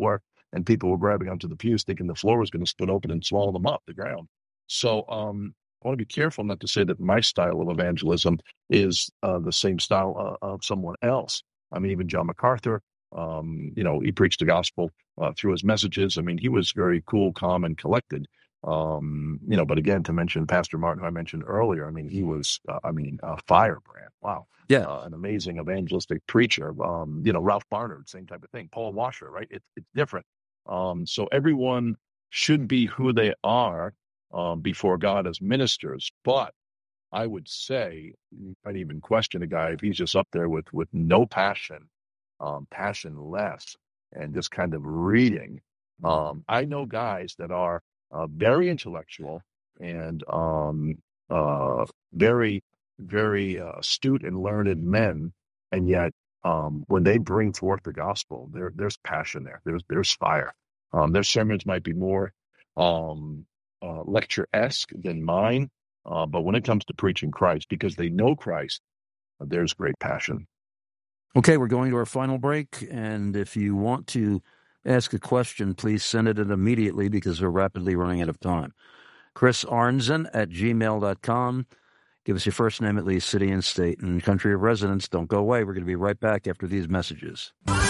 and people were grabbing onto the pews thinking the floor was going to split open and swallow them up, the ground. So um, I want to be careful not to say that my style of evangelism is uh, the same style uh, of someone else. I mean, even John MacArthur, um, you know, he preached the gospel uh, through his messages. I mean, he was very cool, calm, and collected. Um, you know, but again, to mention Pastor Martin, who I mentioned earlier, I mean, he was, uh, I mean, a firebrand. Wow. Yeah. Uh, an amazing evangelistic preacher. Um, you know, Ralph Barnard, same type of thing. Paul Washer, right? It, it's different. Um, so everyone should be who they are um, before God as ministers. But I would say, I'd even question a guy if he's just up there with, with no passion, um, passionless, and just kind of reading. Um, I know guys that are uh, very intellectual and um, uh, very, very uh, astute and learned men, and yet um, when they bring forth the gospel, there, there's passion there. There's there's fire. Um, their sermons might be more um, uh, lecture-esque than mine, uh, but when it comes to preaching Christ, because they know Christ, uh, there's great passion. Okay, we're going to our final break, and if you want to ask a question, please send it in immediately because we're rapidly running out of time. Chris Arnzen at gmail dot com. Give us your first name, at least, city and state, and country of residence. Don't go away. We're going to be right back after these messages.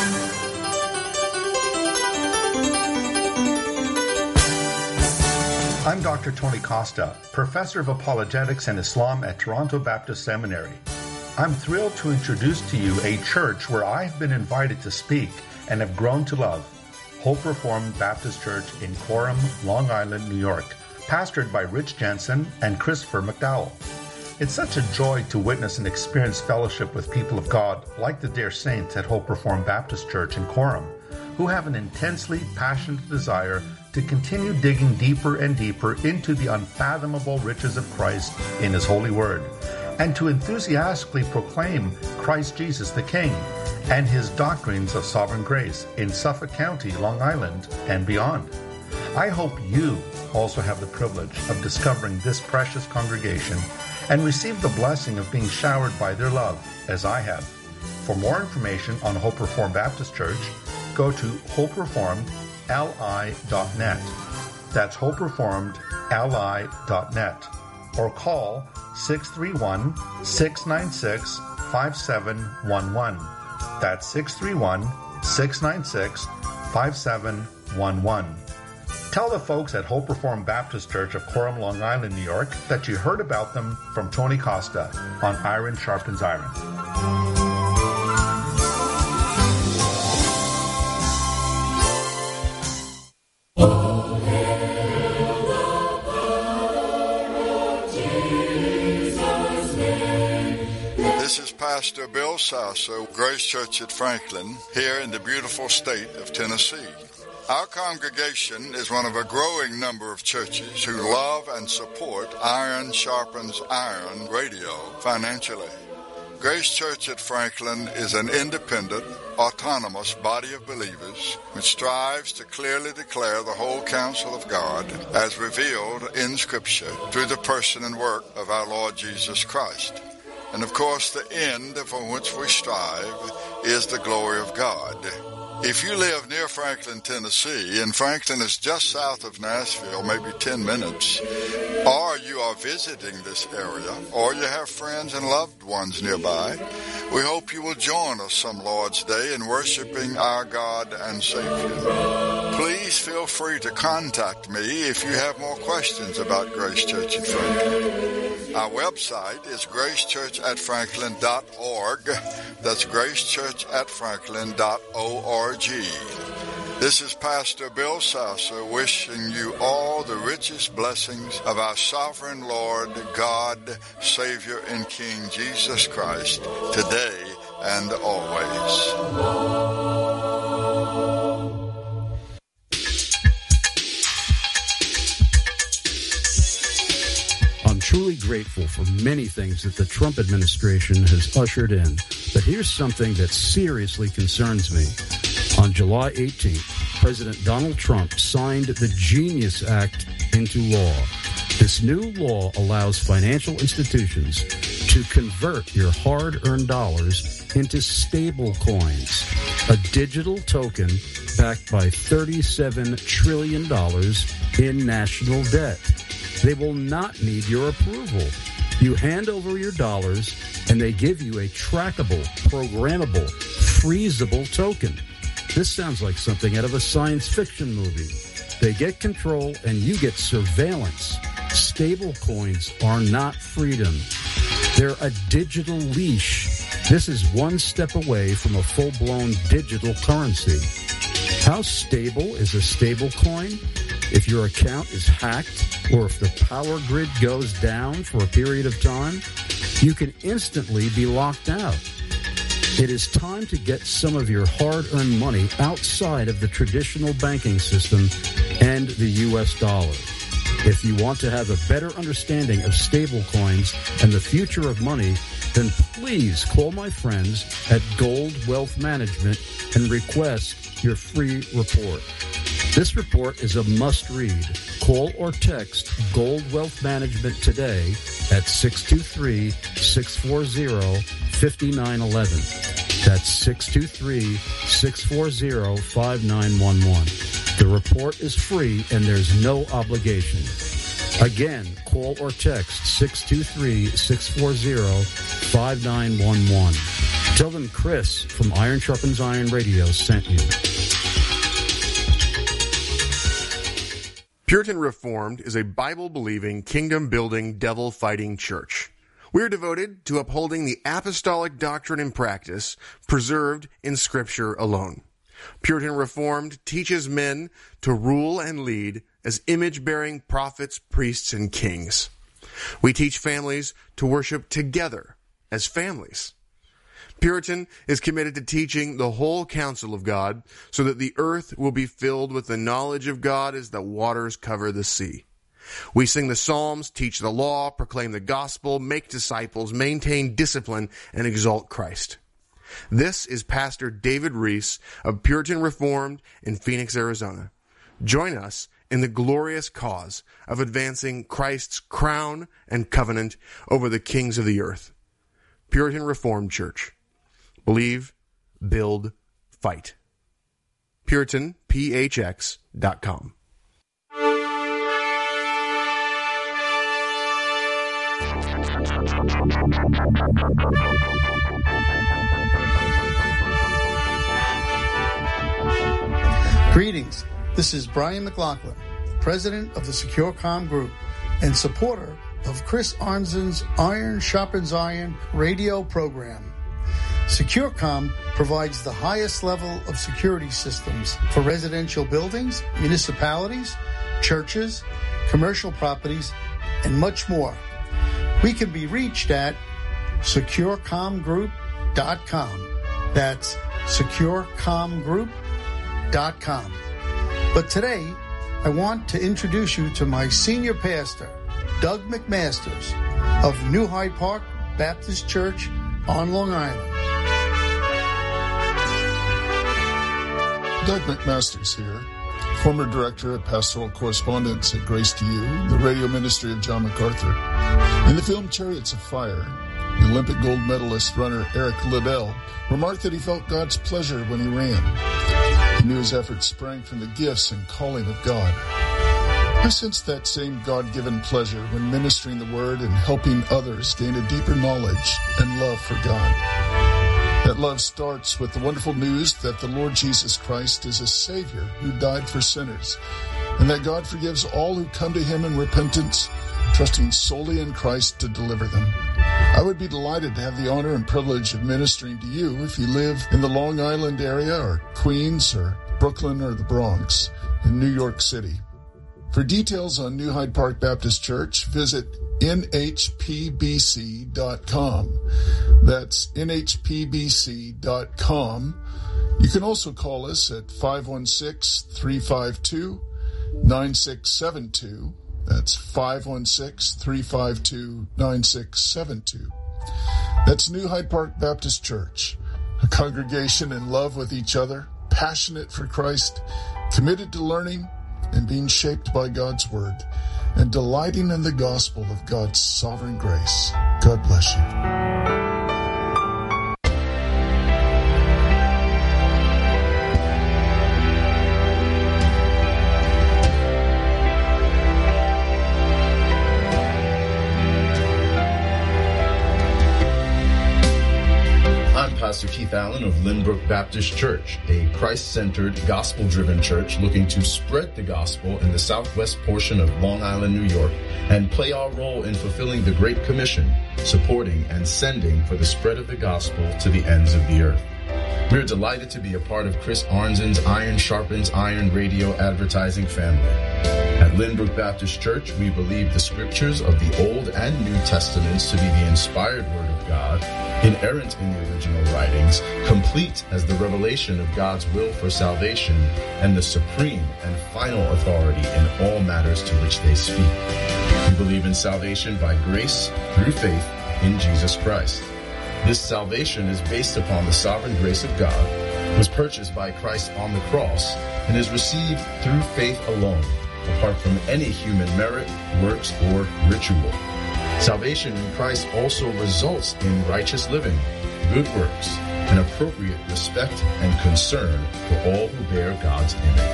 I'm Doctor Tony Costa, Professor of Apologetics and Islam at Toronto Baptist Seminary. I'm thrilled to introduce to you a church where I've been invited to speak and have grown to love, Hope Reformed Baptist Church in Coram, Long Island, New York, pastored by Rich Jensen and Christopher McDowell. It's such a joy to witness and experience fellowship with people of God like the dear saints at Hope Reformed Baptist Church in Coram, who have an intensely passionate desire to continue digging deeper and deeper into the unfathomable riches of Christ in His holy word, and to enthusiastically proclaim Christ Jesus the King and His doctrines of sovereign grace in Suffolk County, Long Island, and beyond. I hope you also have the privilege of discovering this precious congregation and receive the blessing of being showered by their love, as I have. For more information on Hope Reformed Baptist Church, go to hope reformed l i dot net. That's hope reformed l i dot net. Or call six three one, six nine six, five seven one one. That's six three one, six nine six, five seven one one. Tell the folks at Hope Reformed Baptist Church of Coram, Long Island, New York, that you heard about them from Tony Costa on Iron Sharpens Iron. This is Pastor Bill Sasso, Grace Church at Franklin, here in the beautiful state of Tennessee. Our congregation is one of a growing number of churches who love and support Iron Sharpens Iron radio financially. Grace Church at Franklin is an independent, autonomous body of believers which strives to clearly declare the whole counsel of God as revealed in Scripture through the person and work of our Lord Jesus Christ. And of course, the end for which we strive is the glory of God. If you live near Franklin, Tennessee, and Franklin is just south of Nashville, maybe ten minutes, or you are visiting this area, or you have friends and loved ones nearby, we hope you will join us some Lord's Day in worshiping our God and Savior. Please feel free to contact me if you have more questions about Grace Church at Franklin. Our website is grace church at franklin dot org. That's grace church at franklin dot org. This is Pastor Bill Sasso wishing you all the richest blessings of our sovereign Lord, God, Savior, and King Jesus Christ, today and always. I'm truly grateful for many things that the Trump administration has ushered in, but here's something that seriously concerns me. On July eighteenth, President Donald Trump signed the Genius Act into law. This new law allows financial institutions to convert your hard-earned dollars into stable coins, a digital token backed by thirty-seven trillion dollars in national debt. They will not need your approval. You hand over your dollars, and they give you a trackable, programmable, freezable token. This sounds like something out of a science fiction movie. They get control, and you get surveillance. Stable coins are not freedom. They're a digital leash. This is one step away from a full-blown digital currency. How stable is a stable coin? If your account is hacked or if the power grid goes down for a period of time, you can instantly be locked out. It is time to get some of your hard-earned money outside of the traditional banking system and the U S dollar. If you want to have a better understanding of stablecoins and the future of money, then please call my friends at Gold Wealth Management and request your free report. This report is a must-read. Call or text Gold Wealth Management today at six two three, six four zero, five nine one one. That's six two three, six four zero, five nine one one. The report is free and there's no obligation. Again, call or text six two three, six four zero, five nine one one. Tell them Chris from Iron Sharpens Iron Radio sent you. Puritan Reformed is a Bible-believing, kingdom-building, devil-fighting church. We are devoted to upholding the apostolic doctrine and practice preserved in Scripture alone. Puritan Reformed teaches men to rule and lead as image-bearing prophets, priests, and kings. We teach families to worship together as families. Puritan is committed to teaching the whole counsel of God so that the earth will be filled with the knowledge of God as the waters cover the sea. We sing the Psalms, teach the law, proclaim the gospel, make disciples, maintain discipline, and exalt Christ. This is Pastor David Reese of Puritan Reformed in Phoenix, Arizona. Join us in the glorious cause of advancing Christ's crown and covenant over the kings of the earth. Puritan Reformed Church. Believe, build, fight. Puritan P H X dot com. Greetings. This is Brian McLaughlin, president of the Secure Comm Group and supporter of Chris Arnzen's Iron Sharpens Iron radio program. SecureCom provides the highest level of security systems for residential buildings, municipalities, churches, commercial properties, and much more. We can be reached at secure comm group dot com. That's secure comm group dot com. But today, I want to introduce you to my senior pastor, Doug McMasters of New Hyde Park Baptist Church on Long Island. Doug McMasters here, former director of pastoral correspondence at Grace to You, the radio ministry of John MacArthur. In the film Chariots of Fire, the Olympic gold medalist runner Eric Liddell remarked that he felt God's pleasure when he ran. He knew his efforts sprang from the gifts and calling of God. I sensed that same God-given pleasure when ministering the Word and helping others gain a deeper knowledge and love for God. That love starts with the wonderful news that the Lord Jesus Christ is a Savior who died for sinners, and that God forgives all who come to Him in repentance, trusting solely in Christ to deliver them. I would be delighted to have the honor and privilege of ministering to you if you live in the Long Island area or Queens or Brooklyn or the Bronx in New York City. For details on New Hyde Park Baptist Church, visit N H P B C dot com. That's N H P B C dot com. You can also call us at five one six, three five two, nine six seven two. That's five one six, three five two, nine six seven two. That's New Hyde Park Baptist Church, a congregation in love with each other, passionate for Christ, committed to learning and being shaped by God's Word. and delighting in the gospel of God's sovereign grace. God bless you. Pastor Keith Allen of Lynbrook Baptist Church, a Christ-centered, gospel-driven church looking to spread the gospel in the southwest portion of Long Island, New York, and play our role in fulfilling the Great Commission, supporting and sending for the spread of the gospel to the ends of the earth. We're delighted to be a part of Chris Arnzen's Iron Sharpens Iron radio advertising family. At Lynbrook Baptist Church, we believe the scriptures of the Old and New Testaments to be the inspired Word of God, inerrant in the original writings, complete as the revelation of God's will for salvation, and the supreme and final authority in all matters to which they speak. We believe in salvation by grace through faith in Jesus Christ. This salvation is based upon the sovereign grace of God, was purchased by Christ on the cross, and is received through faith alone, apart from any human merit, works, or ritual. Salvation in Christ also results in righteous living, good works, and appropriate respect and concern for all who bear God's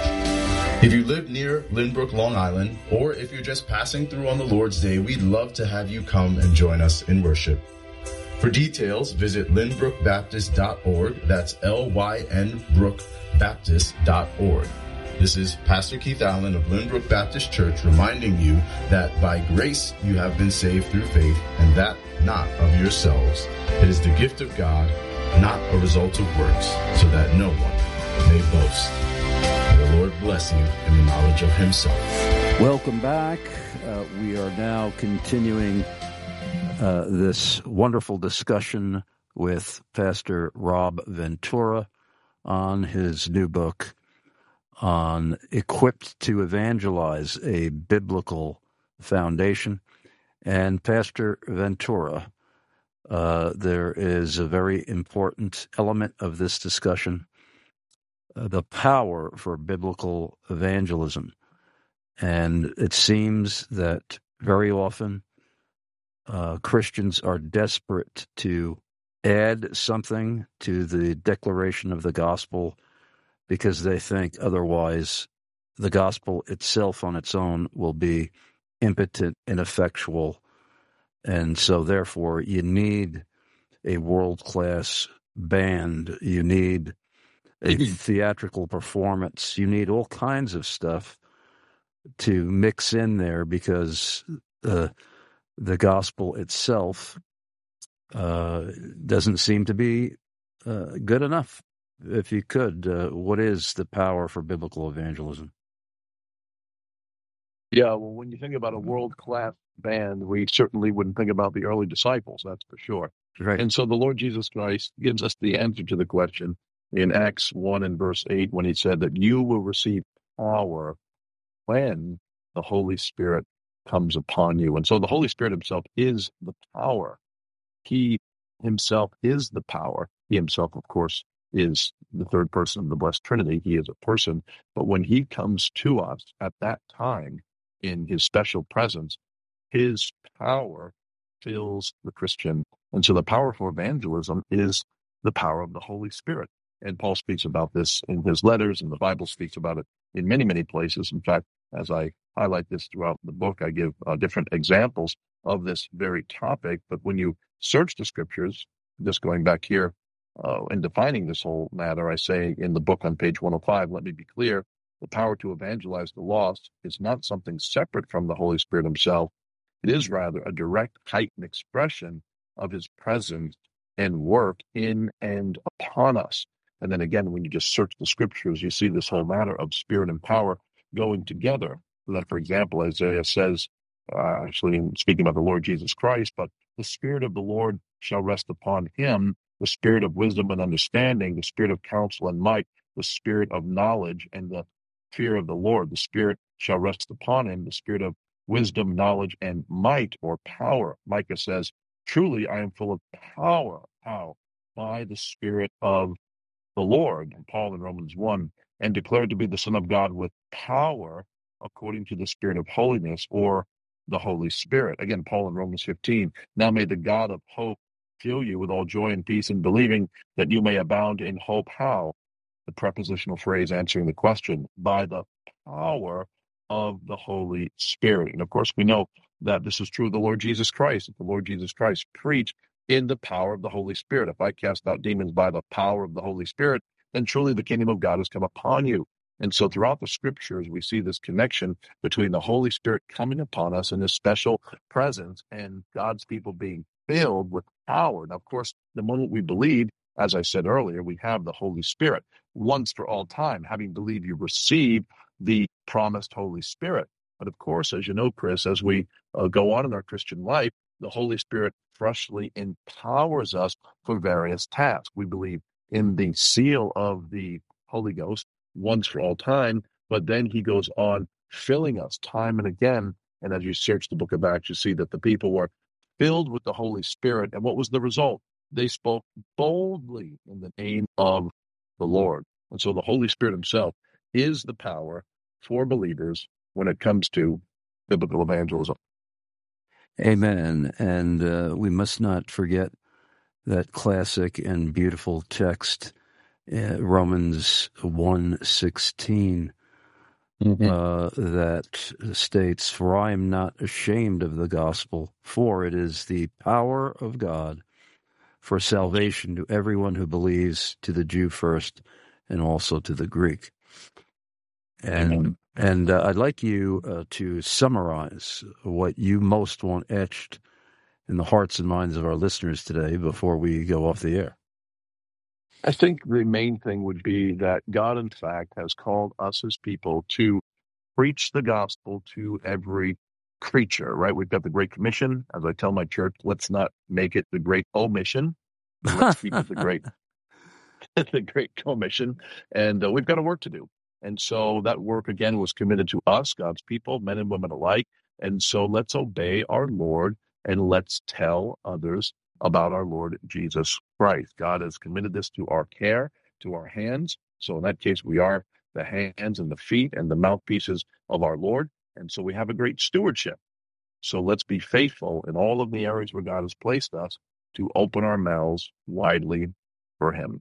image. If you live near Lynbrook, Long Island, or if you're just passing through on the Lord's Day, we'd love to have you come and join us in worship. For details, visit lynbrook baptist dot org. That's L Y N brook baptist dot org. This is Pastor Keith Allen of Lynbrook Baptist Church reminding you that by grace you have been saved through faith, and that not of yourselves. It is the gift of God, not a result of works, so that no one may boast. May the Lord bless you in the knowledge of himself. Welcome back. Uh, we are now continuing uh, this wonderful discussion with Pastor Rob Ventura on his new book, on Equipped to Evangelize, a Biblical Foundation. And Pastor Ventura, uh, there is a very important element of this discussion, uh, the power for biblical evangelism. And it seems that very often uh, Christians are desperate to add something to the declaration of the gospel because they think otherwise the gospel itself on its own will be impotent, ineffectual, and so therefore you need a world-class band, you need a theatrical performance, you need all kinds of stuff to mix in there because uh, the gospel itself uh, doesn't seem to be uh, good enough. If you could, uh, what is the power for biblical evangelism? Yeah, well, when you think about a world-class band, we certainly wouldn't think about the early disciples, that's for sure. Right. And so the Lord Jesus Christ gives us the answer to the question in Acts one and verse eight when he said that you will receive power when the Holy Spirit comes upon you. And so the Holy Spirit himself is the power. He himself is the power. He himself, of course, is the third person of the Blessed Trinity. He is a person. But when he comes to us at that time in his special presence, his power fills the Christian. And so the power for evangelism is the power of the Holy Spirit. And Paul speaks about this in his letters, and the Bible speaks about it in many, many places. In fact, as I highlight this throughout the book, I give uh, different examples of this very topic. But when you search the scriptures, just going back here, Uh, in defining this whole matter, I say in the book on page one oh five, let me be clear, the power to evangelize the lost is not something separate from the Holy Spirit himself. It is rather a direct, heightened expression of his presence and work in and upon us. And then again, when you just search the scriptures, you see this whole matter of spirit and power going together. So that, for example, Isaiah says, uh, actually speaking about the Lord Jesus Christ, but the Spirit of the Lord shall rest upon him, the spirit of wisdom and understanding, the spirit of counsel and might, the spirit of knowledge and the fear of the Lord. The Spirit shall rest upon him, the spirit of wisdom, knowledge, and might, or power. Micah says, truly I am full of power. How? By the Spirit of the Lord. And Paul in Romans one, and declared to be the Son of God with power according to the Spirit of holiness, or the Holy Spirit. Again, Paul in Romans fifteen, now may the God of hope fill you with all joy and peace in believing, that you may abound in hope. How? The prepositional phrase answering the question, by the power of the Holy Spirit. And of course, we know that this is true of the Lord Jesus Christ. That the Lord Jesus Christ preached in the power of the Holy Spirit. If I cast out demons by the power of the Holy Spirit, then truly the kingdom of God has come upon you. And so throughout the scriptures, we see this connection between the Holy Spirit coming upon us in this special presence and God's people being filled with power. Now, of course, the moment we believe, as I said earlier, we have the Holy Spirit once for all time. Having believed, you receive the promised Holy Spirit. But of course, as you know, Chris, as we uh, go on in our Christian life, the Holy Spirit freshly empowers us for various tasks. We believe in the seal of the Holy Ghost once for all time, but then he goes on filling us time and again. And as you search the book of Acts, you see that the people were filled with the Holy Spirit. And what was the result? They spoke boldly in the name of the Lord. And so the Holy Spirit himself is the power for believers when it comes to biblical evangelism. Amen. And uh, we must not forget that classic and beautiful text, uh, Romans one sixteen, mm-hmm. uh, that states, "For I am not ashamed of the gospel, for it is the power of God for salvation to everyone who believes, to the Jew first, and also to the Greek." And Amen. and uh, I'd like you uh, to summarize what you most want etched in the hearts and minds of our listeners today before we go off the air. I think the main thing would be that God, in fact, has called us as people to preach the gospel to every creature, right? We've got the Great Commission. As I tell my church, let's not make it the Great Omission. Let's keep it the Great, the Great Commission. And uh, we've got a work to do. And so that work, again, was committed to us, God's people, men and women alike. And so let's obey our Lord and let's tell others about our Lord Jesus Christ. God has committed this to our care, to our hands. So in that case, we are the hands and the feet and the mouthpieces of our Lord. And so we have a great stewardship. So let's be faithful in all of the areas where God has placed us to open our mouths widely for him.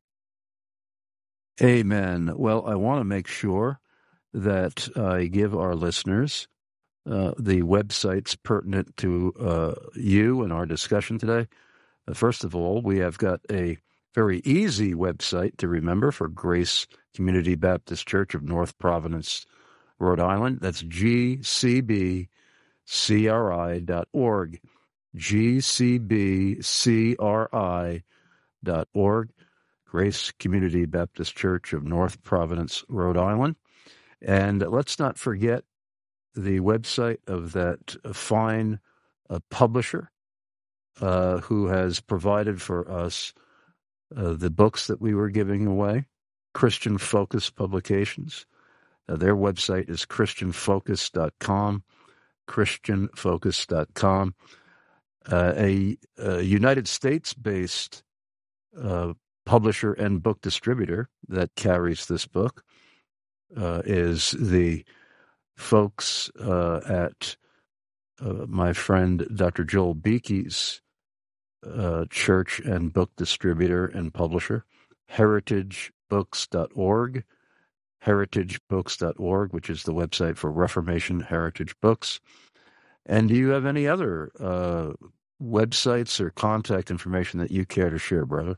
Amen. Well, I want to make sure that I give our listeners uh, the websites pertinent to uh, you and our discussion today. Uh, first of all, we have got a very easy website to remember for Grace Community Baptist Church of North Providence, Rhode Island. That's G C B C R I dot org. G C B C R I dot org. Grace Community Baptist Church of North Providence, Rhode Island. And let's not forget the website of that fine uh, publisher uh, who has provided for us uh, the books that we were giving away, Christian Focus Publications. Uh, their website is christian focus dot com, christian focus dot com. Uh, a, a United States-based uh, publisher and book distributor that carries this book uh, is the folks uh, at uh, my friend Doctor Joel Beakey's uh, church and book distributor and publisher, heritage books dot org, heritage books dot org, which is the website for Reformation Heritage Books. And do you have any other uh, websites or contact information that you care to share, brother?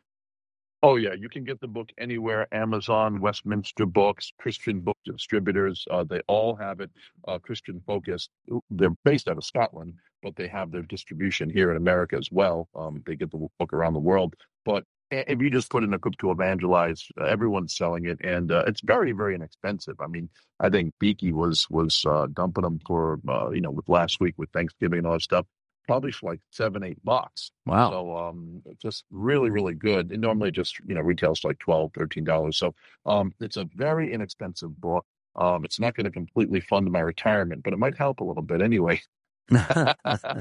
Oh, yeah. You can get the book anywhere. Amazon, Westminster Books, Christian Book Distributors. Uh, they all have it. Uh, Christian Focus. They're based out of Scotland, but they have their distribution here in America as well. Um, they get the book around the world. But if you just put in Equipped to Evangelize, uh, everyone's selling it. And uh, it's very, very inexpensive. I mean, I think Beakey was was uh, dumping them for, uh, you know, with last week with Thanksgiving and all that stuff. Probably for like seven, eight bucks. Wow. So um, just really, really good. It normally just, you know, retails like twelve dollars, thirteen dollars. So um, it's a very inexpensive book. Um, it's not going to completely fund my retirement, but it might help a little bit anyway. Well,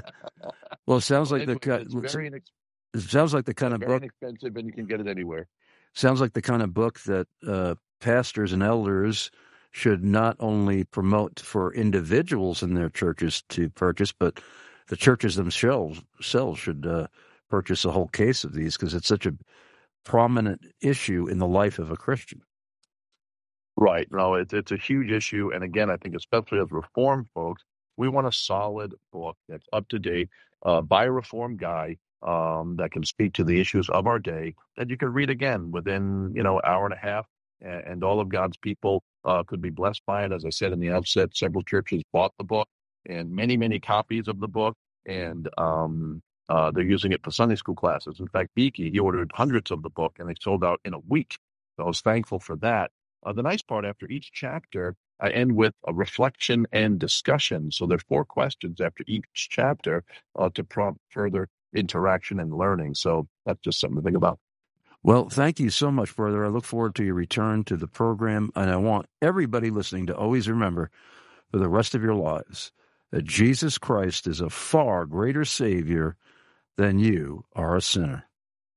it sounds like Anyway, the it's very inex- it sounds like the kind of very book inexpensive, and you can get it anywhere. sounds like the kind of book that uh, pastors and elders should not only promote for individuals in their churches to purchase, but the churches themselves, themselves should uh, purchase a whole case of these because it's such a prominent issue in the life of a Christian. Right. No, it's it's a huge issue. And again, I think especially as Reformed folks, we want a solid book that's up to date uh, by a Reformed guy um, that can speak to the issues of our day that you can read again within, you know, hour and a half. And, and all of God's people uh, could be blessed by it. As I said in the outset, several churches bought the book and many, many copies of the book. And um, uh, they're using it for Sunday school classes. In fact, Beaky, he ordered hundreds of the book and they sold out in a week. So I was thankful for that. Uh, the nice part, after each chapter, I end with a reflection and discussion. So there are four questions after each chapter uh, to prompt further interaction and learning. So that's just something to think about. Well, thank you so much, brother. I look forward to your return to the program, and I want everybody listening to always remember for the rest of your lives that Jesus Christ is a far greater Savior than you are a sinner.